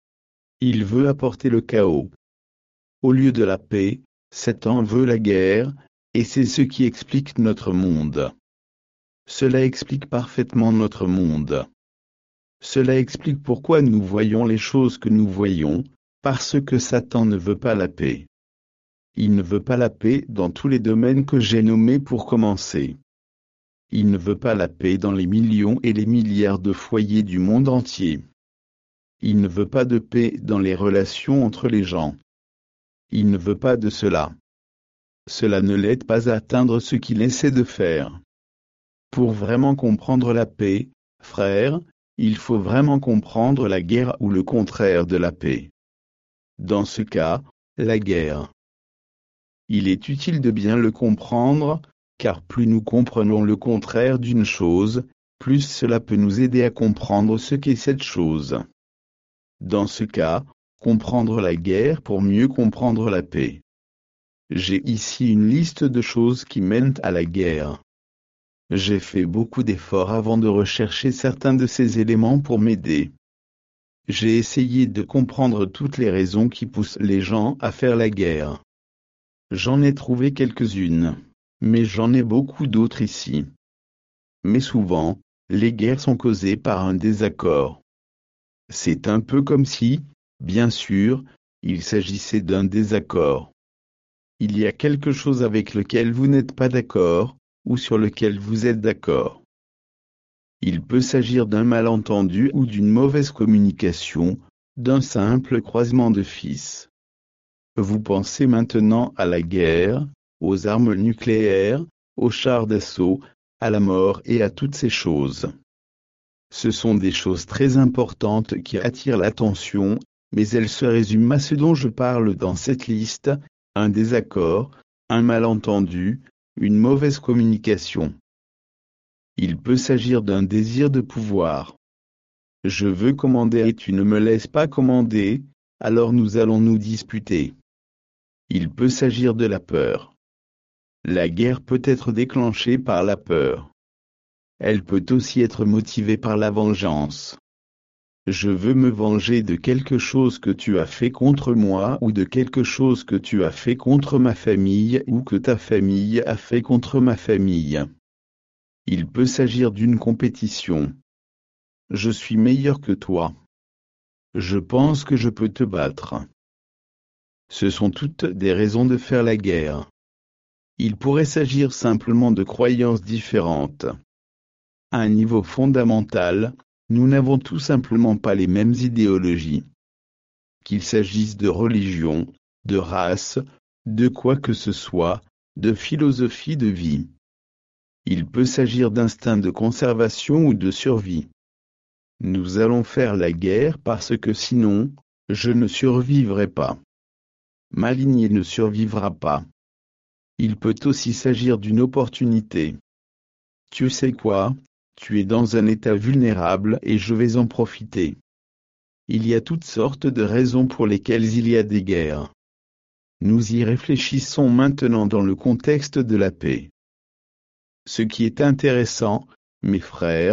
Il veut apporter le chaos. Au lieu de la paix, Satan veut la guerre, et c'est ce qui explique notre monde. Cela explique parfaitement notre monde. Cela explique pourquoi nous voyons les choses que nous voyons, parce que Satan ne veut pas la paix. Il ne veut pas la paix dans tous les domaines que j'ai nommés pour commencer. Il ne veut pas la paix dans les millions et les milliards de foyers du monde entier. Il ne veut pas de paix dans les relations entre les gens. Il ne veut pas de cela. Cela ne l'aide pas à atteindre ce qu'il essaie de faire. Pour vraiment comprendre la paix, frères, il faut vraiment comprendre la guerre ou le contraire de la paix. Dans ce cas, la guerre. Il est utile de bien le comprendre, car plus nous comprenons le contraire d'une chose, plus cela peut nous aider à comprendre ce qu'est cette chose. Dans ce cas, comprendre la guerre pour mieux comprendre la paix. J'ai ici une liste de choses qui mènent à la guerre. J'ai fait beaucoup d'efforts avant de rechercher certains de ces éléments pour m'aider. J'ai essayé de comprendre toutes les raisons qui poussent les gens à faire la guerre. J'en ai trouvé quelques-unes, mais j'en ai beaucoup d'autres ici. Mais souvent, les guerres sont causées par un désaccord. C'est un peu comme si, bien sûr, il s'agissait d'un désaccord. Il y a quelque chose avec lequel vous n'êtes pas d'accord, ou sur lequel vous êtes d'accord. Il peut s'agir d'un malentendu ou d'une mauvaise communication, d'un simple croisement de fils. Vous pensez maintenant à la guerre, aux armes nucléaires, aux chars d'assaut, à la mort et à toutes ces choses. Ce sont des choses très importantes qui attirent l'attention, mais elles se résument à ce dont je parle dans cette liste, un désaccord, un malentendu, une mauvaise communication. Il peut s'agir d'un désir de pouvoir. Je veux commander et tu ne me laisses pas commander, alors nous allons nous disputer. Il peut s'agir de la peur. La guerre peut être déclenchée par la peur. Elle peut aussi être motivée par la vengeance. Je veux me venger de quelque chose que tu as fait contre moi ou de quelque chose que tu as fait contre ma famille ou que ta famille a fait contre ma famille. Il peut s'agir d'une compétition. Je suis meilleur que toi. Je pense que je peux te battre. Ce sont toutes des raisons de faire la guerre. Il pourrait s'agir simplement de croyances différentes. À un niveau fondamental, nous n'avons tout simplement pas les mêmes idéologies. Qu'il s'agisse de religion, de race, de quoi que ce soit, de philosophie de vie. Il peut s'agir d'instinct de conservation ou de survie. Nous allons faire la guerre parce que sinon, je ne survivrai pas. Ma lignée ne survivra pas. Il peut aussi s'agir d'une opportunité. Tu sais quoi, tu es dans un état vulnérable et je vais en profiter. Il y a toutes sortes de raisons pour lesquelles il y a des guerres. Nous y réfléchissons maintenant dans le contexte de la paix. Ce qui est intéressant, mes frères,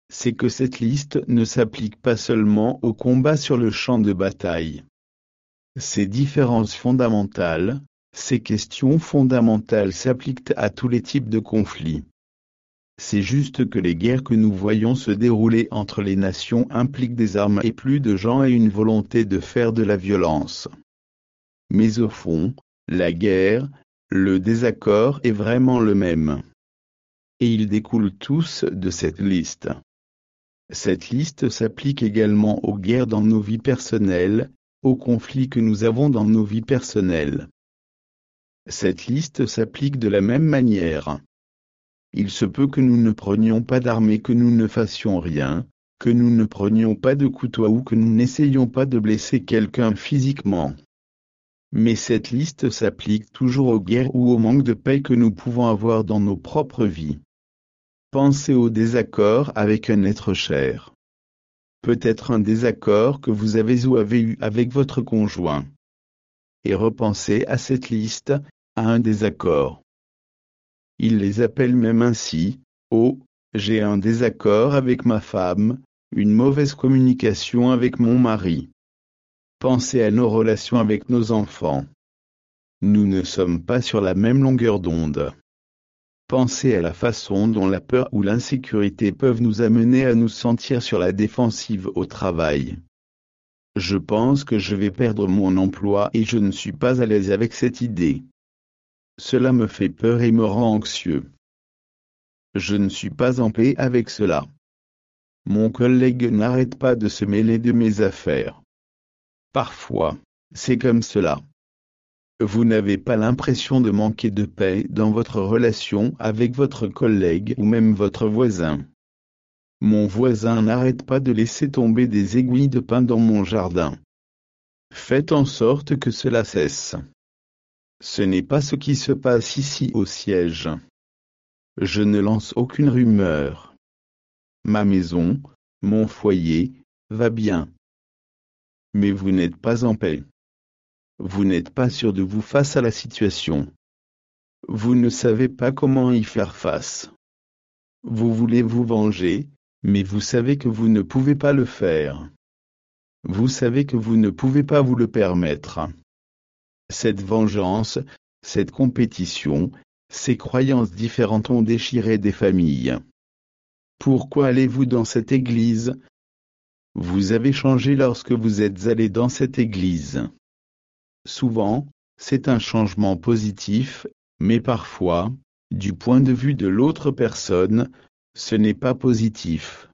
c'est que cette liste ne s'applique pas seulement au combat sur le champ de bataille. Ces différences fondamentales, ces questions fondamentales s'appliquent à tous les types de conflits. C'est juste que les guerres que nous voyons se dérouler entre les nations impliquent des armes et plus de gens et une volonté de faire de la violence. Mais au fond, la guerre, le désaccord est vraiment le même. Et ils découlent tous de cette liste. Cette liste s'applique également aux guerres dans nos vies personnelles, aux conflits que nous avons dans nos vies personnelles. Cette liste s'applique de la même manière. Il se peut que nous ne prenions pas d'armes et que nous ne fassions rien, que nous ne prenions pas de couteau ou que nous n'essayions pas de blesser quelqu'un physiquement. Mais cette liste s'applique toujours aux guerres ou au manque de paix que nous pouvons avoir dans nos propres vies. Pensez au désaccord avec un être cher. Peut-être un désaccord que vous avez ou avez eu avec votre conjoint. Et repensez à cette liste, à un désaccord. Ils les appellent même ainsi, « Oh, j'ai un désaccord avec ma femme, une mauvaise communication avec mon mari. » Pensez à nos relations avec nos enfants. Nous ne sommes pas sur la même longueur d'onde. Pensez à la façon dont la peur ou l'insécurité peuvent nous amener à nous sentir sur la défensive au travail. Je pense que je vais perdre mon emploi et je ne suis pas à l'aise avec cette idée. Cela me fait peur et me rend anxieux. Je ne suis pas en paix avec cela. Mon collègue n'arrête pas de se mêler de mes affaires. Parfois, c'est comme cela. Vous n'avez pas l'impression de manquer de paix dans votre relation avec votre collègue ou même votre voisin. Mon voisin n'arrête pas de laisser tomber des aiguilles de pin dans mon jardin. Faites en sorte que cela cesse. Ce n'est pas ce qui se passe ici au siège. Je ne lance aucune rumeur. Ma maison, mon foyer, va bien. Mais vous n'êtes pas en paix. Vous n'êtes pas sûr de vous face à la situation. Vous ne savez pas comment y faire face. Vous voulez vous venger, mais vous savez que vous ne pouvez pas le faire. Vous savez que vous ne pouvez pas vous le permettre. Cette vengeance, cette compétition, ces croyances différentes ont déchiré des familles. Pourquoi allez-vous dans cette église? Vous avez changé lorsque vous êtes allé dans cette église. Souvent, c'est un changement positif, mais parfois, du point de vue de l'autre personne, ce n'est pas positif.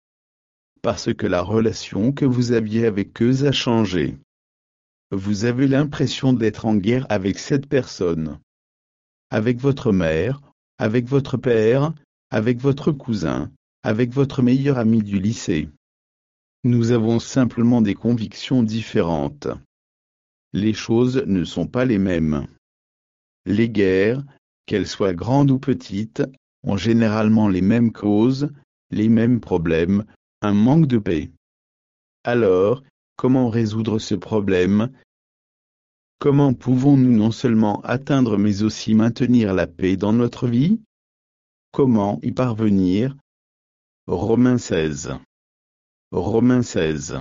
Parce que la relation que vous aviez avec eux a changé. Vous avez l'impression d'être en guerre avec cette personne. Avec votre mère, avec votre père, avec votre cousin, avec votre meilleur ami du lycée. Nous avons simplement des convictions différentes. Les choses ne sont pas les mêmes. Les guerres, qu'elles soient grandes ou petites, ont généralement les mêmes causes, les mêmes problèmes, un manque de paix. Alors, comment résoudre ce problème? Comment pouvons-nous non seulement atteindre mais aussi maintenir la paix dans notre vie? Comment y parvenir? Romains seize. Romains seize.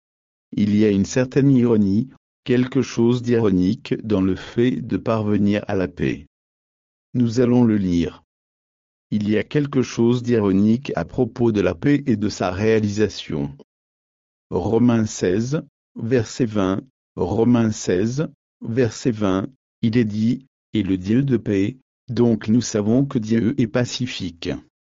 Il y a une certaine ironie, quelque chose d'ironique dans le fait de parvenir à la paix. Nous allons le lire. Il y a quelque chose d'ironique à propos de la paix et de sa réalisation. Romains seize, verset vingt, Romains seize, verset vingt, il est dit, « Et le Dieu de paix, donc nous savons que Dieu est pacifique. »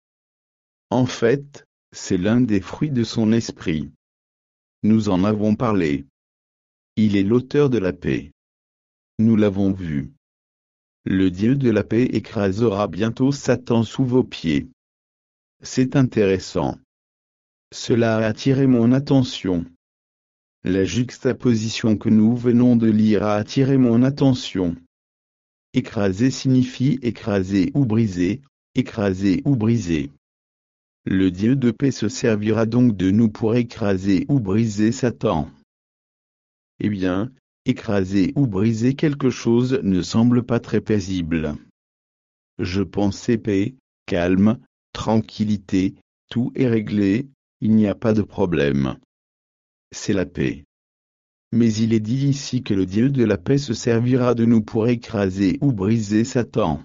En fait, c'est l'un des fruits de son esprit. Nous en avons parlé. Il est l'auteur de la paix. Nous l'avons vu. Le Dieu de la paix écrasera bientôt Satan sous vos pieds. C'est intéressant. Cela a attiré mon attention. La juxtaposition que nous venons de lire a attiré mon attention. Écraser signifie écraser ou briser, écraser ou briser. Le Dieu de paix se servira donc de nous pour écraser ou briser Satan. Eh bien, écraser ou briser quelque chose ne semble pas très paisible. Je pensais paix, calme, tranquillité, tout est réglé, il n'y a pas de problème. C'est la paix. Mais il est dit ici que le Dieu de la paix se servira de nous pour écraser ou briser Satan.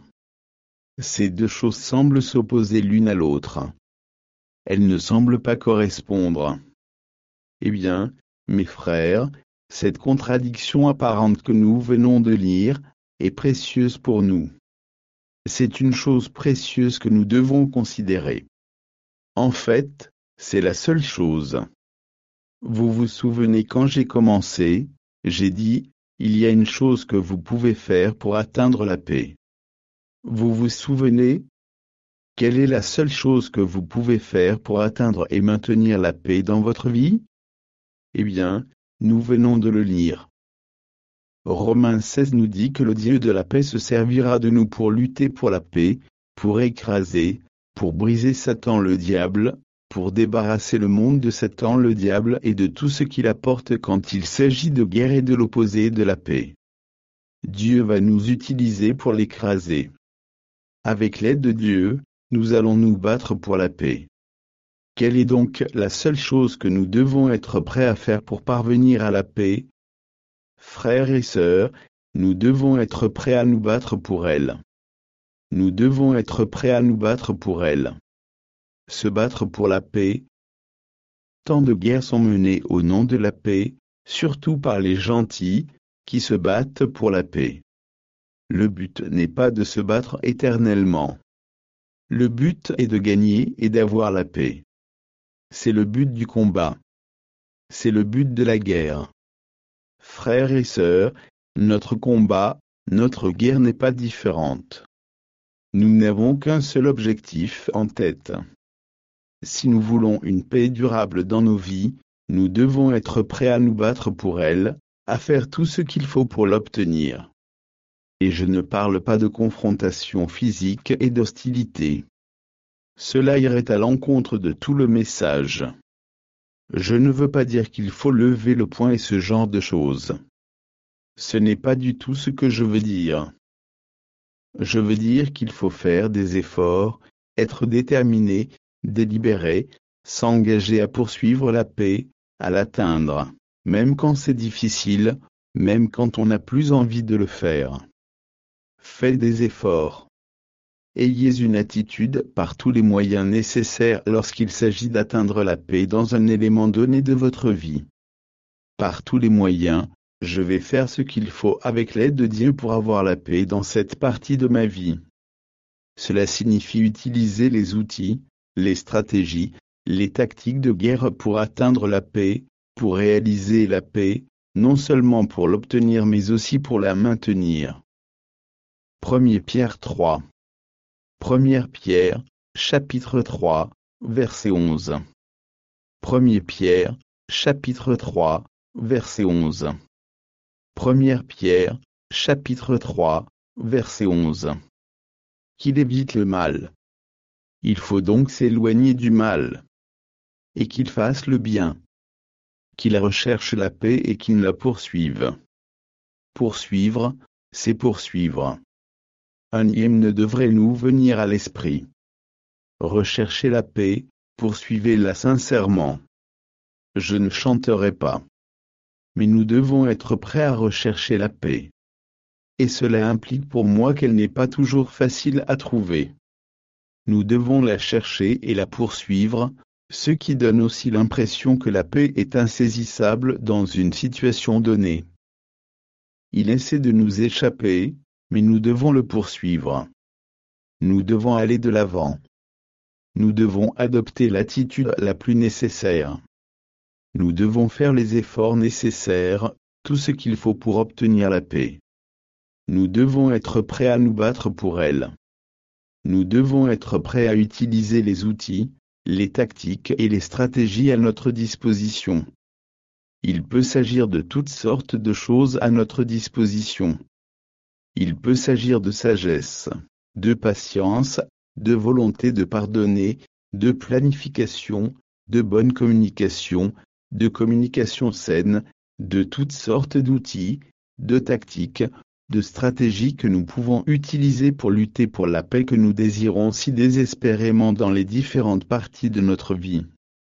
Ces deux choses semblent s'opposer l'une à l'autre. Elles ne semblent pas correspondre. Eh bien, mes frères, cette contradiction apparente que nous venons de lire est précieuse pour nous. C'est une chose précieuse que nous devons considérer. En fait, c'est la seule chose. Vous vous souvenez quand j'ai commencé, j'ai dit, il y a une chose que vous pouvez faire pour atteindre la paix. Vous vous souvenez? Quelle est la seule chose que vous pouvez faire pour atteindre et maintenir la paix dans votre vie? Eh bien, nous venons de le lire. Romains seize nous dit que le Dieu de la paix se servira de nous pour lutter pour la paix, pour écraser, pour briser Satan le diable, pour débarrasser le monde de Satan le diable et de tout ce qu'il apporte quand il s'agit de guerre et de l'opposé de la paix. Dieu va nous utiliser pour l'écraser. Avec l'aide de Dieu, nous allons nous battre pour la paix. Quelle est donc la seule chose que nous devons être prêts à faire pour parvenir à la paix? Frères et sœurs, nous devons être prêts à nous battre pour elle. Nous devons être prêts à nous battre pour elle. Se battre pour la paix. Tant de guerres sont menées au nom de la paix, surtout par les gentils, qui se battent pour la paix. Le but n'est pas de se battre éternellement. Le but est de gagner et d'avoir la paix. C'est le but du combat. C'est le but de la guerre. Frères et sœurs, notre combat, notre guerre n'est pas différente. Nous n'avons qu'un seul objectif en tête. Si nous voulons une paix durable dans nos vies, nous devons être prêts à nous battre pour elle, à faire tout ce qu'il faut pour l'obtenir. Et je ne parle pas de confrontation physique et d'hostilité. Cela irait à l'encontre de tout le message. Je ne veux pas dire qu'il faut lever le poing et ce genre de choses. Ce n'est pas du tout ce que je veux dire. Je veux dire qu'il faut faire des efforts, être déterminé, délibéré, s'engager à poursuivre la paix, à l'atteindre, même quand c'est difficile, même quand on n'a plus envie de le faire. Faites des efforts. Ayez une attitude par tous les moyens nécessaires lorsqu'il s'agit d'atteindre la paix dans un élément donné de votre vie. Par tous les moyens, je vais faire ce qu'il faut avec l'aide de Dieu pour avoir la paix dans cette partie de ma vie. Cela signifie utiliser les outils, les stratégies, les tactiques de guerre pour atteindre la paix, pour réaliser la paix, non seulement pour l'obtenir mais aussi pour la maintenir. Première Pierre trois. Première Pierre, chapitre trois, verset onze. Première Pierre, chapitre trois, verset onze. Première Pierre, chapitre trois, verset onze. Qu'il évite le mal. Il faut donc s'éloigner du mal. Et qu'il fasse le bien. Qu'il recherche la paix et qu'il la poursuive. Poursuivre, c'est poursuivre. Un hymne devrait nous venir à l'esprit. Recherchez la paix, poursuivez-la sincèrement. Je ne chanterai pas. Mais nous devons être prêts à rechercher la paix. Et cela implique pour moi qu'elle n'est pas toujours facile à trouver. Nous devons la chercher et la poursuivre, ce qui donne aussi l'impression que la paix est insaisissable dans une situation donnée. Il essaie de nous échapper, mais nous devons le poursuivre. Nous devons aller de l'avant. Nous devons adopter l'attitude la plus nécessaire. Nous devons faire les efforts nécessaires, tout ce qu'il faut pour obtenir la paix. Nous devons être prêts à nous battre pour elle. Nous devons être prêts à utiliser les outils, les tactiques et les stratégies à notre disposition. Il peut s'agir de toutes sortes de choses à notre disposition. Il peut s'agir de sagesse, de patience, de volonté de pardonner, de planification, de bonne communication, de communication saine, de toutes sortes d'outils, de tactiques, de stratégies que nous pouvons utiliser pour lutter pour la paix que nous désirons si désespérément dans les différentes parties de notre vie.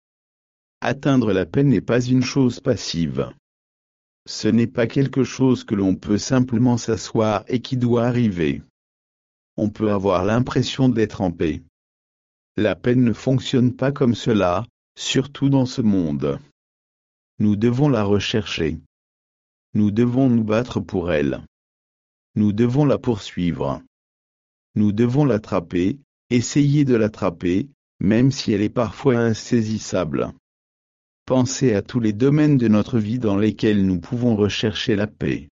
Atteindre la paix n'est pas une chose passive. Ce n'est pas quelque chose que l'on peut simplement s'asseoir et qui doit arriver. On peut avoir l'impression d'être en paix. La paix ne fonctionne pas comme cela, surtout dans ce monde. Nous devons la rechercher. Nous devons nous battre pour elle. Nous devons la poursuivre. Nous devons l'attraper, essayer de l'attraper, même si elle est parfois insaisissable. Pensez à tous les domaines de notre vie dans lesquels nous pouvons rechercher la paix.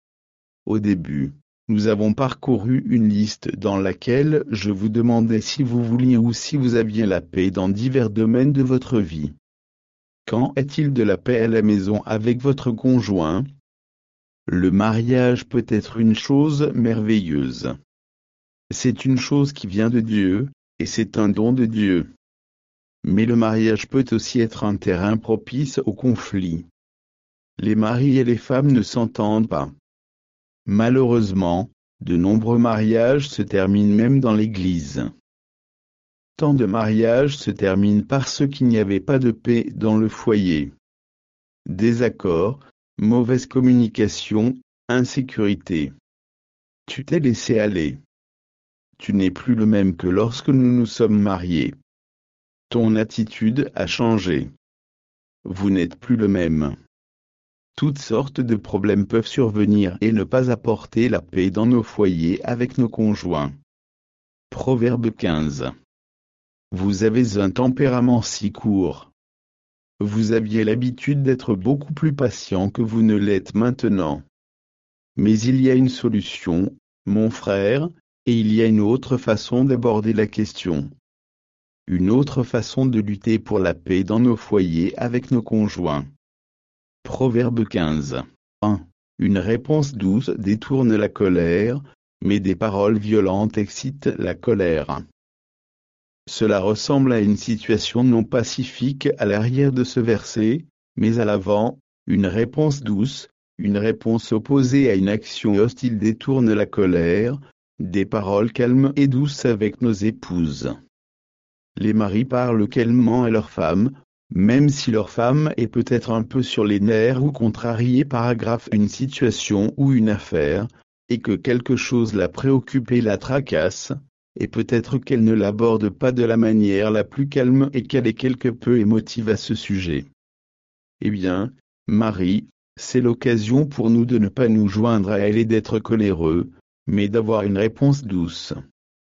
Au début, nous avons parcouru une liste dans laquelle je vous demandais si vous vouliez ou si vous aviez la paix dans divers domaines de votre vie. Qu'en est-il de la paix à la maison avec votre conjoint? Le mariage peut être une chose merveilleuse. C'est une chose qui vient de Dieu, et c'est un don de Dieu. Mais le mariage peut aussi être un terrain propice au conflit. Les maris et les femmes ne s'entendent pas. Malheureusement, de nombreux mariages se terminent même dans l'Église. Tant de mariages se terminent parce qu'il n'y avait pas de paix dans le foyer. Désaccords, mauvaise communication, insécurité. Tu t'es laissé aller. Tu n'es plus le même que lorsque nous nous sommes mariés. Ton attitude a changé. Vous n'êtes plus le même. Toutes sortes de problèmes peuvent survenir et ne pas apporter la paix dans nos foyers avec nos conjoints. Proverbe quinze. Vous avez un tempérament si court. Vous aviez l'habitude d'être beaucoup plus patient que vous ne l'êtes maintenant. Mais il y a une solution, mon frère, et il y a une autre façon d'aborder la question. Une autre façon de lutter pour la paix dans nos foyers avec nos conjoints. Proverbe quinze. un. Une réponse douce détourne la colère, mais des paroles violentes excitent la colère. Cela ressemble à une situation non pacifique à l'arrière de ce verset, mais à l'avant, une réponse douce, une réponse opposée à une action hostile détourne la colère, des paroles calmes et douces avec nos épouses. Les maris parlent calmement à leur femme, même si leur femme est peut-être un peu sur les nerfs ou contrariée par une situation ou une affaire, et que quelque chose la préoccupe et la tracasse, et peut-être qu'elle ne l'aborde pas de la manière la plus calme et qu'elle est quelque peu émotive à ce sujet. Eh bien, Marie, c'est l'occasion pour nous de ne pas nous joindre à elle et d'être coléreux, mais d'avoir une réponse douce.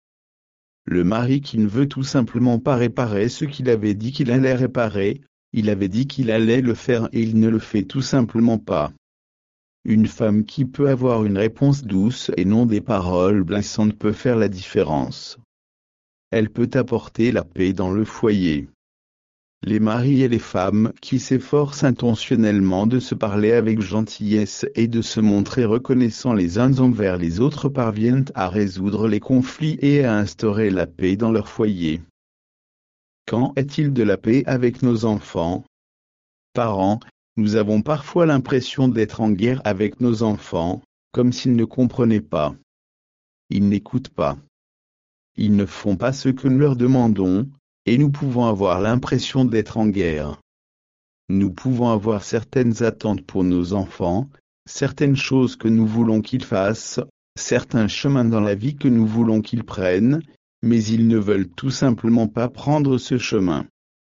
Le mari qui ne veut tout simplement pas réparer ce qu'il avait dit qu'il allait réparer, il avait dit qu'il allait le faire et il ne le fait tout simplement pas. Une femme qui peut avoir une réponse douce et non des paroles blessantes peut faire la différence. Elle peut apporter la paix dans le foyer. Les maris et les femmes qui s'efforcent intentionnellement de se parler avec gentillesse et de se montrer reconnaissants les uns envers les autres parviennent à résoudre les conflits et à instaurer la paix dans leur foyer. Qu'en est-il de la paix avec nos enfants? Parents, nous avons parfois l'impression d'être en guerre avec nos enfants, comme s'ils ne comprenaient pas. Ils n'écoutent pas. Ils ne font pas ce que nous leur demandons, et nous pouvons avoir l'impression d'être en guerre. Nous pouvons avoir certaines attentes pour nos enfants, certaines choses que nous voulons qu'ils fassent, certains chemins dans la vie que nous voulons qu'ils prennent, mais ils ne veulent tout simplement pas prendre ce chemin.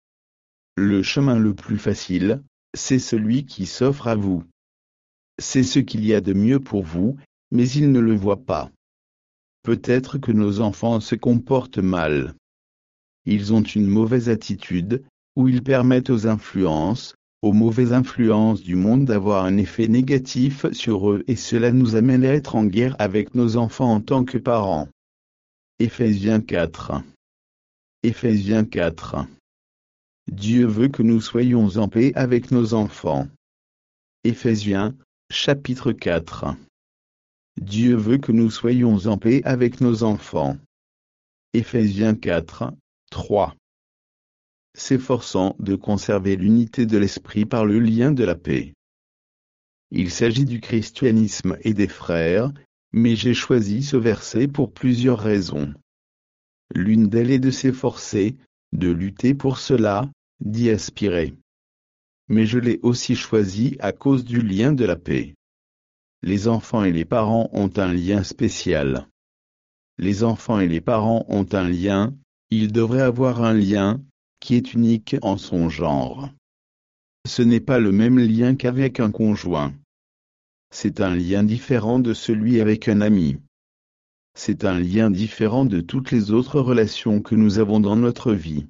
Le chemin le plus facile, c'est celui qui s'offre à vous. C'est ce qu'il y a de mieux pour vous, mais ils ne le voient pas. Peut-être que nos enfants se comportent mal. Ils ont une mauvaise attitude, ou ils permettent aux influences, aux mauvaises influences du monde d'avoir un effet négatif sur eux et cela nous amène à être en guerre avec nos enfants en tant que parents. Éphésiens quatre. Éphésiens quatre. Dieu veut que nous soyons en paix avec nos enfants. Éphésiens, chapitre quatre. Dieu veut que nous soyons en paix avec nos enfants. Éphésiens quatre, trois. S'efforçant de conserver l'unité de l'esprit par le lien de la paix. Il s'agit du christianisme et des frères, mais j'ai choisi ce verset pour plusieurs raisons. L'une d'elles est de s'efforcer, de lutter pour cela, d'y aspirer. Mais je l'ai aussi choisi à cause du lien de la paix. Les enfants et les parents ont un lien spécial. Les enfants et les parents ont un lien, ils devraient avoir un lien, qui est unique en son genre. Ce n'est pas le même lien qu'avec un conjoint. C'est un lien différent de celui avec un ami. C'est un lien différent de toutes les autres relations que nous avons dans notre vie.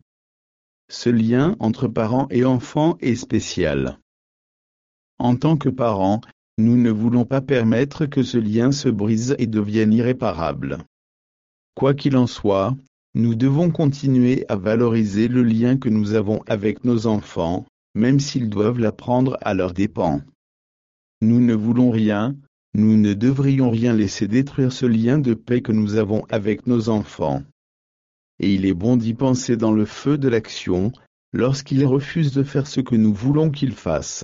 Ce lien entre parents et enfants est spécial. En tant que parents, nous ne voulons pas permettre que ce lien se brise et devienne irréparable. Quoi qu'il en soit, nous devons continuer à valoriser le lien que nous avons avec nos enfants, même s'ils doivent l'apprendre à leurs dépens. Nous ne voulons rien, nous ne devrions rien laisser détruire ce lien de paix que nous avons avec nos enfants. Et il est bon d'y penser dans le feu de l'action, lorsqu'ils refusent de faire ce que nous voulons qu'ils fassent.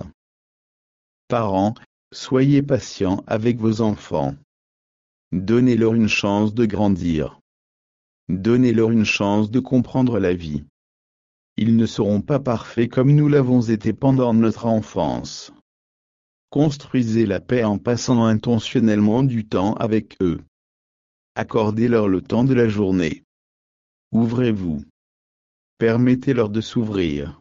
Parents, soyez patients avec vos enfants. Donnez-leur une chance de grandir. Donnez-leur une chance de comprendre la vie. Ils ne seront pas parfaits comme nous l'avons été pendant notre enfance. Construisez la paix en passant intentionnellement du temps avec eux. Accordez-leur le temps de la journée. Ouvrez-vous. Permettez-leur de s'ouvrir.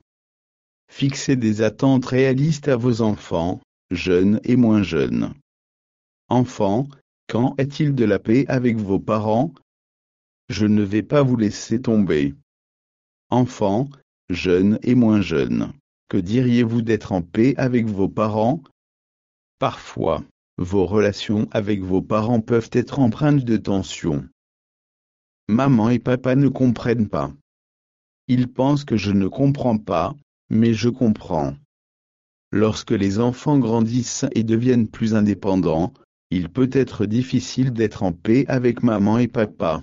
Fixez des attentes réalistes à vos enfants, jeunes et moins jeunes. Enfants, quand est-il de la paix avec vos parents? Je ne vais pas vous laisser tomber. Enfants, jeunes et moins jeunes, que diriez-vous d'être en paix avec vos parents? Parfois, vos relations avec vos parents peuvent être empreintes de tension. Maman et papa ne comprennent pas. Ils pensent que je ne comprends pas, mais je comprends. Lorsque les enfants grandissent et deviennent plus indépendants, il peut être difficile d'être en paix avec maman et papa.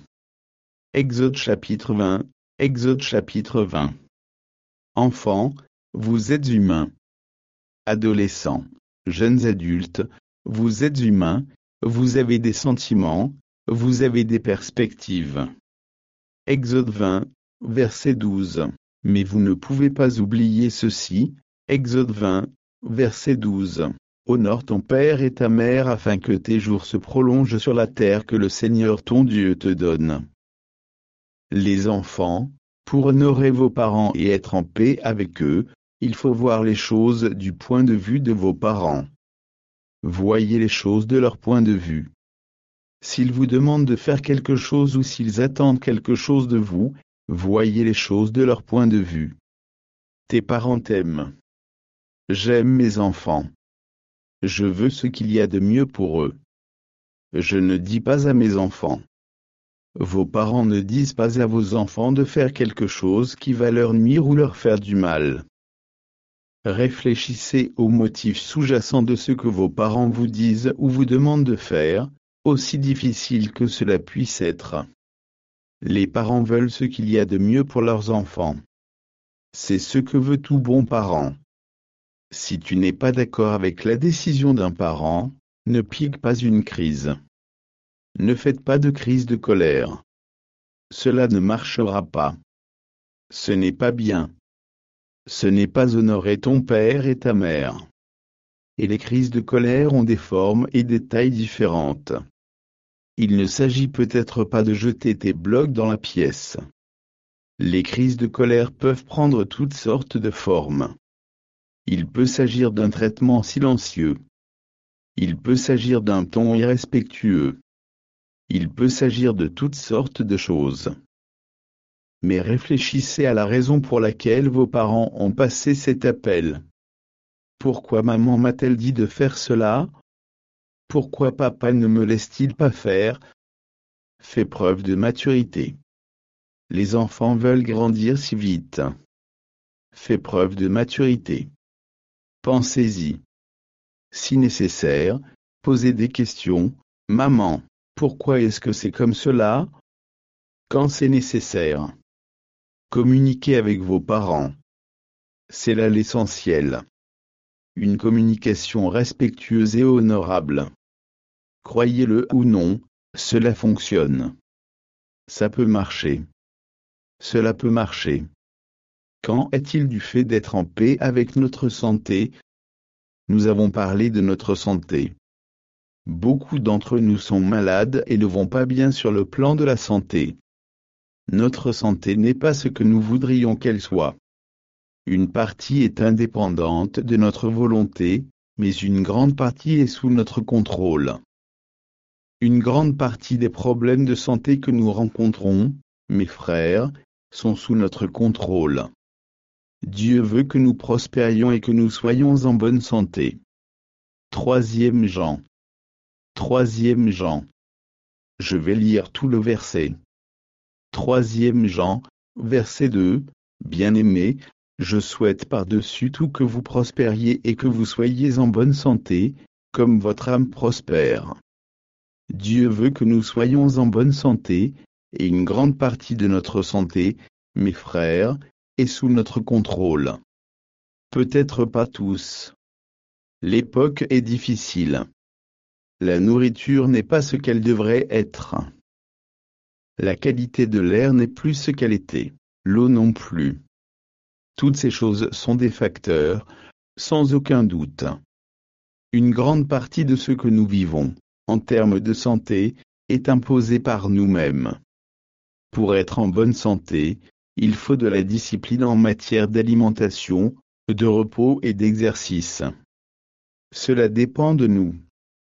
Exode chapitre vingt, Exode chapitre vingt. Enfants, vous êtes humains. Adolescents, jeunes adultes, vous êtes humains, vous avez des sentiments, vous avez des perspectives. Exode vingt, verset douze. Mais vous ne pouvez pas oublier ceci. Exode vingt, verset douze. Honore ton père et ta mère afin que tes jours se prolongent sur la terre que le Seigneur ton Dieu te donne. Les enfants, pour honorer vos parents et être en paix avec eux, il faut voir les choses du point de vue de vos parents. Voyez les choses de leur point de vue. S'ils vous demandent de faire quelque chose ou s'ils attendent quelque chose de vous, voyez les choses de leur point de vue. Tes parents t'aiment. J'aime mes enfants. Je veux ce qu'il y a de mieux pour eux. Je ne dis pas à mes enfants. Vos parents ne disent pas à vos enfants de faire quelque chose qui va leur nuire ou leur faire du mal. Réfléchissez aux motifs sous-jacents de ce que vos parents vous disent ou vous demandent de faire, aussi difficile que cela puisse être. Les parents veulent ce qu'il y a de mieux pour leurs enfants. C'est ce que veut tout bon parent. Si tu n'es pas d'accord avec la décision d'un parent, ne pique pas une crise. Ne faites pas de crise de colère. Cela ne marchera pas. Ce n'est pas bien. Ce n'est pas honorer ton père et ta mère. Et les crises de colère ont des formes et des tailles différentes. Il ne s'agit peut-être pas de jeter tes blocs dans la pièce. Les crises de colère peuvent prendre toutes sortes de formes. Il peut s'agir d'un traitement silencieux. Il peut s'agir d'un ton irrespectueux. Il peut s'agir de toutes sortes de choses. Mais réfléchissez à la raison pour laquelle vos parents ont passé cet appel. Pourquoi maman m'a-t-elle dit de faire cela? Pourquoi papa ne me laisse-t-il pas faire? Fais preuve de maturité. Les enfants veulent grandir si vite. Fais preuve de maturité. Pensez-y. Si nécessaire, posez des questions. Maman, pourquoi est-ce que c'est comme cela? Quand c'est nécessaire. Communiquez avec vos parents. C'est là l'essentiel. Une communication respectueuse et honorable. Croyez-le ou non, cela fonctionne. Ça peut marcher. Cela peut marcher. Qu'en est-il du fait d'être en paix avec notre santé? Nous avons parlé de notre santé. Beaucoup d'entre nous sont malades et ne vont pas bien sur le plan de la santé. Notre santé n'est pas ce que nous voudrions qu'elle soit. Une partie est indépendante de notre volonté, mais une grande partie est sous notre contrôle. Une grande partie des problèmes de santé que nous rencontrons, mes frères, sont sous notre contrôle. Dieu veut que nous prospérions et que nous soyons en bonne santé. Troisième Jean. Troisième Jean. Je vais lire tout le verset. Troisième Jean, verset deux. Bien-aimés, je souhaite par-dessus tout que vous prospériez et que vous soyez en bonne santé, comme votre âme prospère. Dieu veut que nous soyons en bonne santé, et une grande partie de notre santé, mes frères, est sous notre contrôle. Peut-être pas tous. L'époque est difficile. La nourriture n'est pas ce qu'elle devrait être. La qualité de l'air n'est plus ce qu'elle était, l'eau non plus. Toutes ces choses sont des facteurs, sans aucun doute. Une grande partie de ce que nous vivons, en termes de santé, est imposée par nous-mêmes. Pour être en bonne santé, il faut de la discipline en matière d'alimentation, de repos et d'exercice. Cela dépend de nous.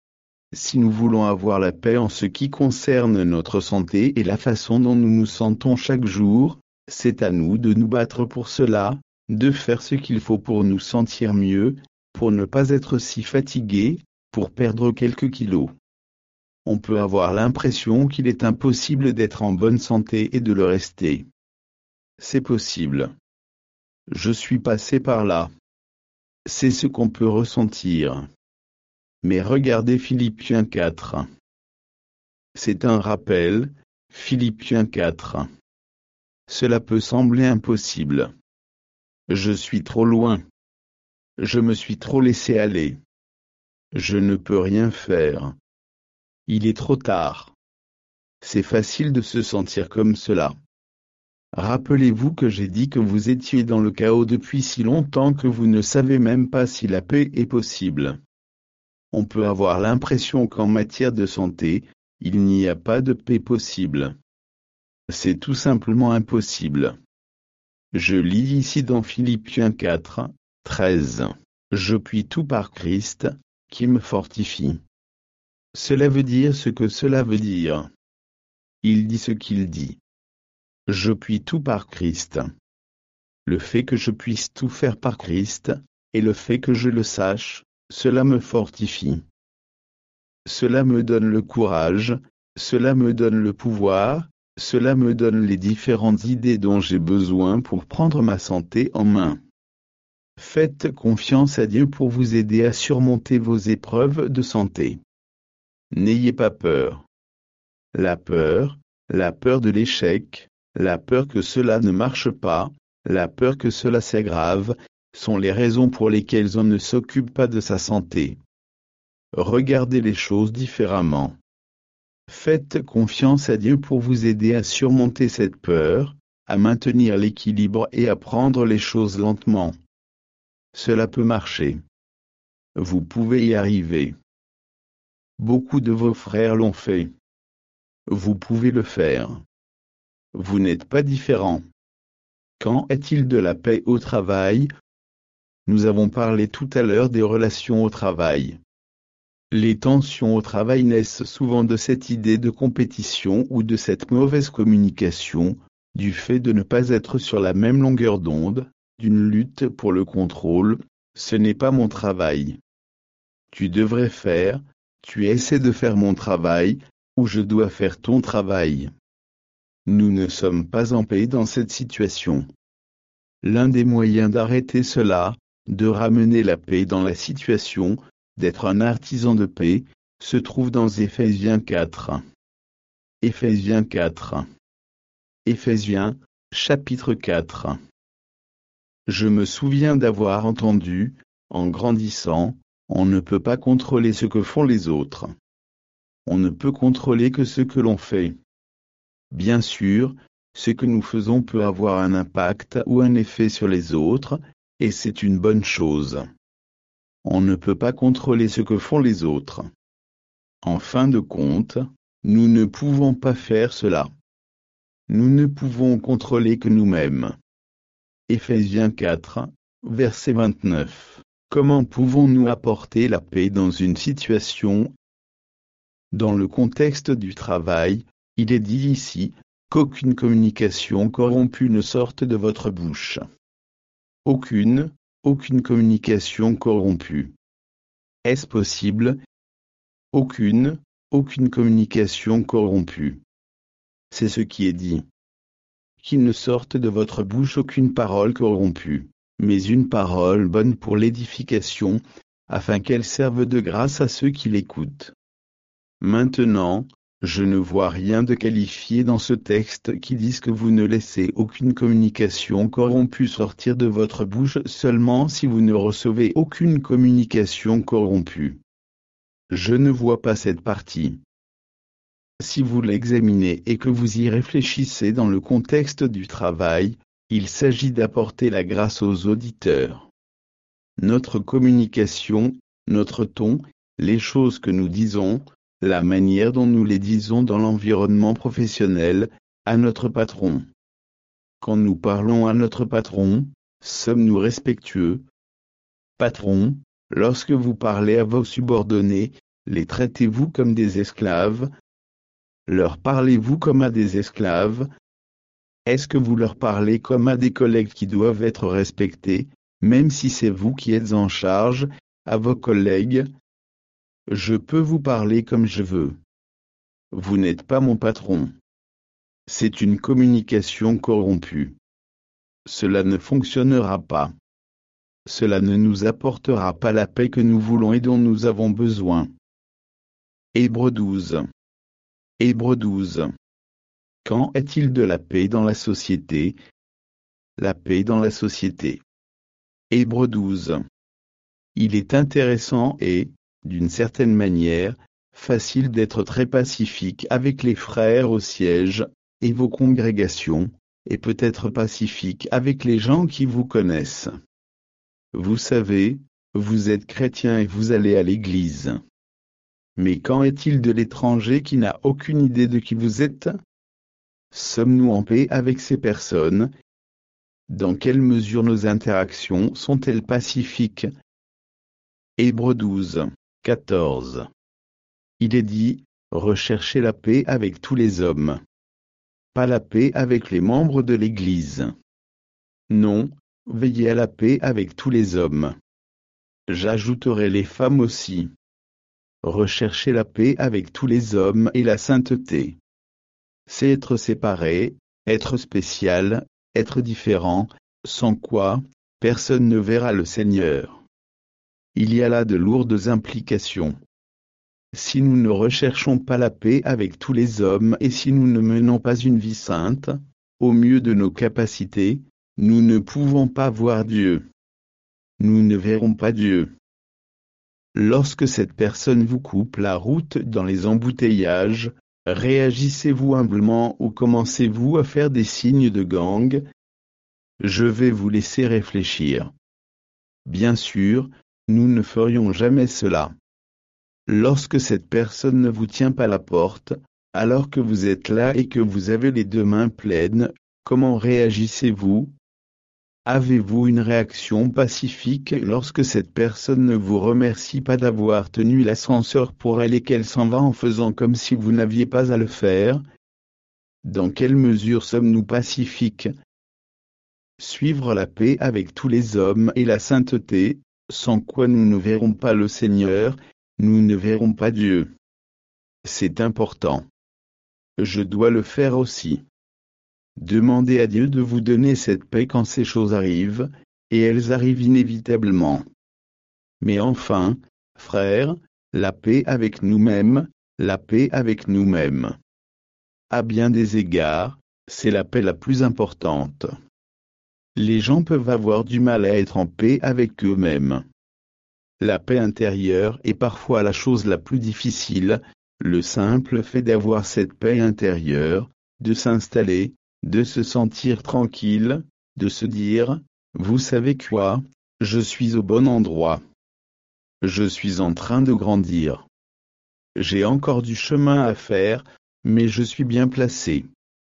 Si nous voulons avoir la paix en ce qui concerne notre santé et la façon dont nous nous sentons chaque jour, c'est à nous de nous battre pour cela, de faire ce qu'il faut pour nous sentir mieux, pour ne pas être si fatigués, pour perdre quelques kilos. On peut avoir l'impression qu'il est impossible d'être en bonne santé et de le rester. C'est possible. Je suis passé par là. C'est ce qu'on peut ressentir. Mais regardez Philippiens quatre. C'est un rappel, Philippiens quatre. Cela peut sembler impossible. Je suis trop loin. Je me suis trop laissé aller. Je ne peux rien faire. Il est trop tard. C'est facile de se sentir comme cela. Rappelez-vous que j'ai dit que vous étiez dans le chaos depuis si longtemps que vous ne savez même pas si la paix est possible. On peut avoir l'impression qu'en matière de santé, il n'y a pas de paix possible. C'est tout simplement impossible. Je lis ici dans Philippiens quatre, treize. Je puis tout par Christ, qui me fortifie. Cela veut dire ce que cela veut dire. Il dit ce qu'il dit. Je puis tout par Christ. Le fait que je puisse tout faire par Christ, et le fait que je le sache, cela me fortifie. Cela me donne le courage, cela me donne le pouvoir, cela me donne les différentes idées dont j'ai besoin pour prendre ma santé en main. Faites confiance à Dieu pour vous aider à surmonter vos épreuves de santé. N'ayez pas peur. La peur, la peur de l'échec, la peur que cela ne marche pas, la peur que cela s'aggrave, sont les raisons pour lesquelles on ne s'occupe pas de sa santé. Regardez les choses différemment. Faites confiance à Dieu pour vous aider à surmonter cette peur, à maintenir l'équilibre et à prendre les choses lentement. Cela peut marcher. Vous pouvez y arriver. Beaucoup de vos frères l'ont fait. Vous pouvez le faire. Vous n'êtes pas différent. Qu'en est-il de la paix au travail? Nous avons parlé tout à l'heure des relations au travail. Les tensions au travail naissent souvent de cette idée de compétition ou de cette mauvaise communication, du fait de ne pas être sur la même longueur d'onde, d'une lutte pour le contrôle. Ce n'est pas mon travail. Tu devrais faire, tu essaies de faire mon travail, ou je dois faire ton travail. Nous ne sommes pas en paix dans cette situation. L'un des moyens d'arrêter cela, de ramener la paix dans la situation, d'être un artisan de paix, se trouve dans Éphésiens quatre. Éphésiens quatre. Éphésiens, chapitre quatre. Je me souviens d'avoir entendu, en grandissant, on ne peut pas contrôler ce que font les autres. On ne peut contrôler que ce que l'on fait. Bien sûr, ce que nous faisons peut avoir un impact ou un effet sur les autres, et c'est une bonne chose. On ne peut pas contrôler ce que font les autres. En fin de compte, nous ne pouvons pas faire cela. Nous ne pouvons contrôler que nous-mêmes. Éphésiens quatre, verset vingt-neuf. Comment pouvons-nous apporter la paix dans une situation? Dans le contexte du travail, il est dit ici qu'aucune communication corrompue ne sorte de votre bouche. Aucune, aucune communication corrompue. Est-ce possible? Aucune, aucune communication corrompue. C'est ce qui est dit. Qu'il ne sorte de votre bouche aucune parole corrompue, mais une parole bonne pour l'édification, afin qu'elle serve de grâce à ceux qui l'écoutent. Maintenant, je ne vois rien de qualifié dans ce texte qui dise que vous ne laissez aucune communication corrompue sortir de votre bouche seulement si vous ne recevez aucune communication corrompue. Je ne vois pas cette partie. Si vous l'examinez et que vous y réfléchissez dans le contexte du travail, il s'agit d'apporter la grâce aux auditeurs. Notre communication, notre ton, les choses que nous disons, la manière dont nous les disons dans l'environnement professionnel, à notre patron. Quand nous parlons à notre patron, sommes-nous respectueux? Patron, lorsque vous parlez à vos subordonnés, les traitez-vous comme des esclaves? Leur parlez-vous comme à des esclaves? Est-ce que vous leur parlez comme à des collègues qui doivent être respectés, même si c'est vous qui êtes en charge, à vos collègues? Je peux vous parler comme je veux. Vous n'êtes pas mon patron. C'est une communication corrompue. Cela ne fonctionnera pas. Cela ne nous apportera pas la paix que nous voulons et dont nous avons besoin. Hébreux douze. Hébreux douze. Qu'en est-il de la paix dans la société? La paix dans la société. Hébreux douze. Il est intéressant et, d'une certaine manière, facile d'être très pacifique avec les frères au siège, et vos congrégations, et peut-être pacifique avec les gens qui vous connaissent. Vous savez, vous êtes chrétien et vous allez à l'église. Mais qu'en est-il de l'étranger qui n'a aucune idée de qui vous êtes? Sommes-nous en paix avec ces personnes? Dans quelle mesure nos interactions sont-elles pacifiques? Hébreux douze, quatorze. Il est dit, recherchez la paix avec tous les hommes. Pas la paix avec les membres de l'Église. Non, veillez à la paix avec tous les hommes. J'ajouterai les femmes aussi. Recherchez la paix avec tous les hommes et la sainteté. C'est être séparé, être spécial, être différent, sans quoi, personne ne verra le Seigneur. Il y a là de lourdes implications. Si nous ne recherchons pas la paix avec tous les hommes et si nous ne menons pas une vie sainte, au mieux de nos capacités, nous ne pouvons pas voir Dieu. Nous ne verrons pas Dieu. Lorsque cette personne vous coupe la route dans les embouteillages, réagissez-vous humblement ou commencez-vous à faire des signes de gang? Je vais vous laisser réfléchir. Bien sûr, nous ne ferions jamais cela. Lorsque cette personne ne vous tient pas la porte, alors que vous êtes là et que vous avez les deux mains pleines, comment réagissez-vous? Avez-vous une réaction pacifique lorsque cette personne ne vous remercie pas d'avoir tenu l'ascenseur pour elle et qu'elle s'en va en faisant comme si vous n'aviez pas à le faire? Dans quelle mesure sommes-nous pacifiques? Suivre la paix avec tous les hommes et la sainteté, sans quoi nous ne verrons pas le Seigneur, nous ne verrons pas Dieu. C'est important. Je dois le faire aussi. Demandez à Dieu de vous donner cette paix quand ces choses arrivent, et elles arrivent inévitablement. Mais enfin, frères, la paix avec nous-mêmes, la paix avec nous-mêmes. À bien des égards, c'est la paix la plus importante. Les gens peuvent avoir du mal à être en paix avec eux-mêmes. La paix intérieure est parfois la chose la plus difficile, Le simple fait d'avoir cette paix intérieure, de s'installer, de se sentir tranquille, de se dire, vous savez quoi, je suis au bon endroit. Je suis en train de grandir. J'ai encore du chemin à faire, mais je suis bien placé.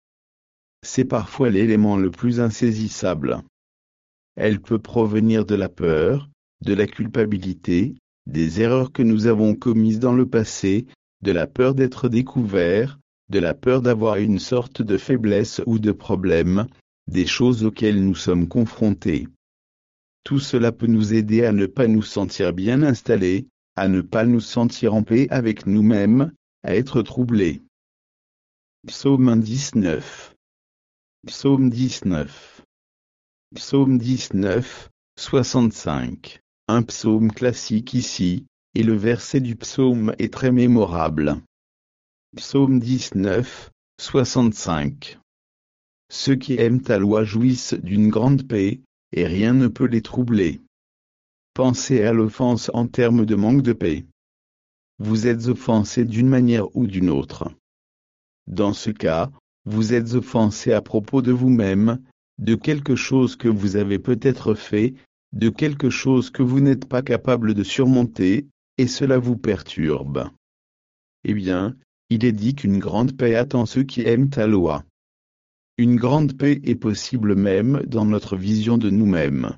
C'est parfois l'élément le plus insaisissable. Elle peut provenir de la peur, de la culpabilité, des erreurs que nous avons commises dans le passé, de la peur d'être découvert, de la peur d'avoir une sorte de faiblesse ou de problème, des choses auxquelles nous sommes confrontés. Tout cela peut nous aider à ne pas nous sentir bien installés, à ne pas nous sentir en paix avec nous-mêmes, à être troublés. Psaume dix-neuf. Psaume dix-neuf. Psaume dix-neuf, soixante-cinq. Un psaume classique ici, et le verset du psaume est très mémorable. Psaume dix-neuf, soixante-cinq. Ceux qui aiment ta loi jouissent d'une grande paix, et rien ne peut les troubler. Pensez à l'offense en termes de manque de paix. Vous êtes offensé d'une manière ou d'une autre. Dans ce cas, vous êtes offensé à propos de vous-même, de quelque chose que vous avez peut-être fait, de quelque chose que vous n'êtes pas capable de surmonter, et cela vous perturbe. Eh bien, il est dit qu'une grande paix attend ceux qui aiment ta loi. Une grande paix est possible même dans notre vision de nous-mêmes.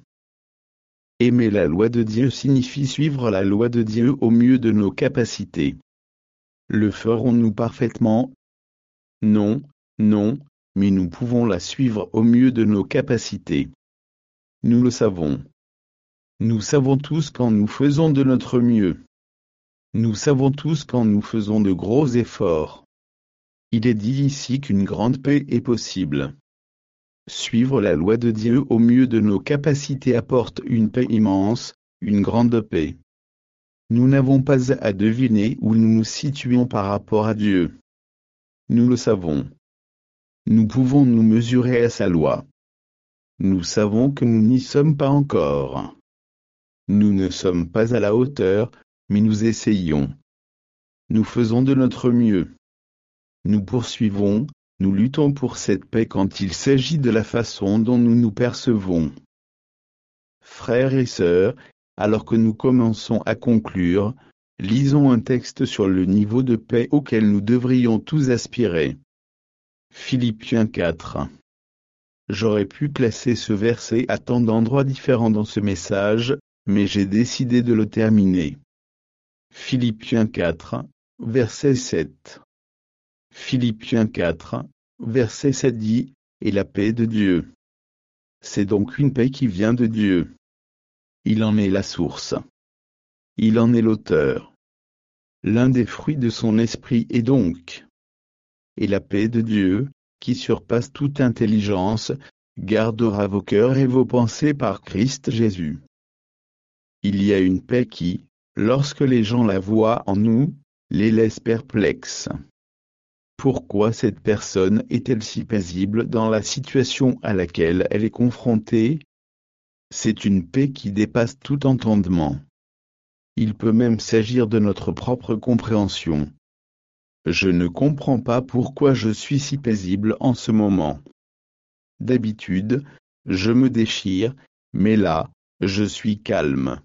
Aimer la loi de Dieu signifie suivre la loi de Dieu au mieux de nos capacités. Le ferons-nous parfaitement? Non, non, mais nous pouvons la suivre au mieux de nos capacités. Nous le savons. Nous savons tous quand nous faisons de notre mieux. Nous savons tous quand nous faisons de gros efforts. Il est dit ici qu'une grande paix est possible. Suivre la loi de Dieu au mieux de nos capacités apporte une paix immense, une grande paix. Nous n'avons pas à deviner où nous nous situons par rapport à Dieu. Nous le savons. Nous pouvons nous mesurer à sa loi. Nous savons que nous n'y sommes pas encore. Nous ne sommes pas à la hauteur, mais nous essayons. Nous faisons de notre mieux. Nous poursuivons, nous luttons pour cette paix quand il s'agit de la façon dont nous nous percevons. Frères et sœurs, alors que nous commençons à conclure, lisons un texte sur le niveau de paix auquel nous devrions tous aspirer. Philippiens quatre. J'aurais pu placer ce verset à tant d'endroits différents dans ce message, mais j'ai décidé de le terminer. Philippiens quatre, verset sept. Philippiens quatre, verset sept dit, « Et la paix de Dieu. » C'est donc une paix qui vient de Dieu. Il en est la source. Il en est l'auteur. L'un des fruits de son esprit est donc. Et la paix de Dieu, qui surpasse toute intelligence, gardera vos cœurs et vos pensées par Christ Jésus. Il y a une paix qui, lorsque les gens la voient en nous, les laisse perplexes. Pourquoi cette personne est-elle si paisible dans la situation à laquelle elle est confrontée? C'est une paix qui dépasse tout entendement. Il peut même s'agir de notre propre compréhension. Je ne comprends pas pourquoi je suis si paisible en ce moment. D'habitude, je me déchire, mais là, je suis calme.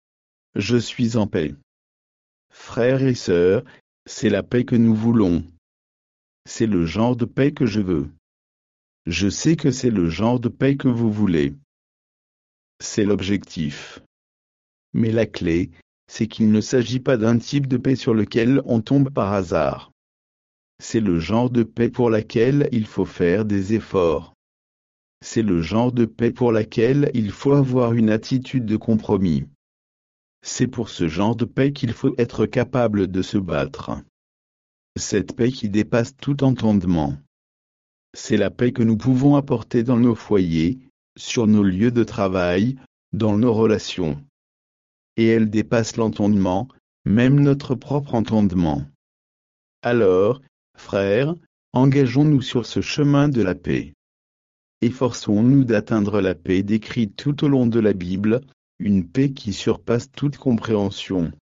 Je suis en paix. Frères et sœurs, c'est la paix que nous voulons. C'est le genre de paix que je veux. Je sais que c'est le genre de paix que vous voulez. C'est l'objectif. Mais la clé, c'est qu'il ne s'agit pas d'un type de paix sur lequel on tombe par hasard. C'est le genre de paix pour laquelle il faut faire des efforts. C'est le genre de paix pour laquelle il faut avoir une attitude de compromis. C'est pour ce genre de paix qu'il faut être capable de se battre. Cette paix qui dépasse tout entendement. C'est la paix que nous pouvons apporter dans nos foyers, sur nos lieux de travail, dans nos relations. Et elle dépasse l'entendement, même notre propre entendement. Alors, frères, engageons-nous sur ce chemin de la paix. Efforçons-nous d'atteindre la paix décrite tout au long de la Bible, une paix qui surpasse toute compréhension.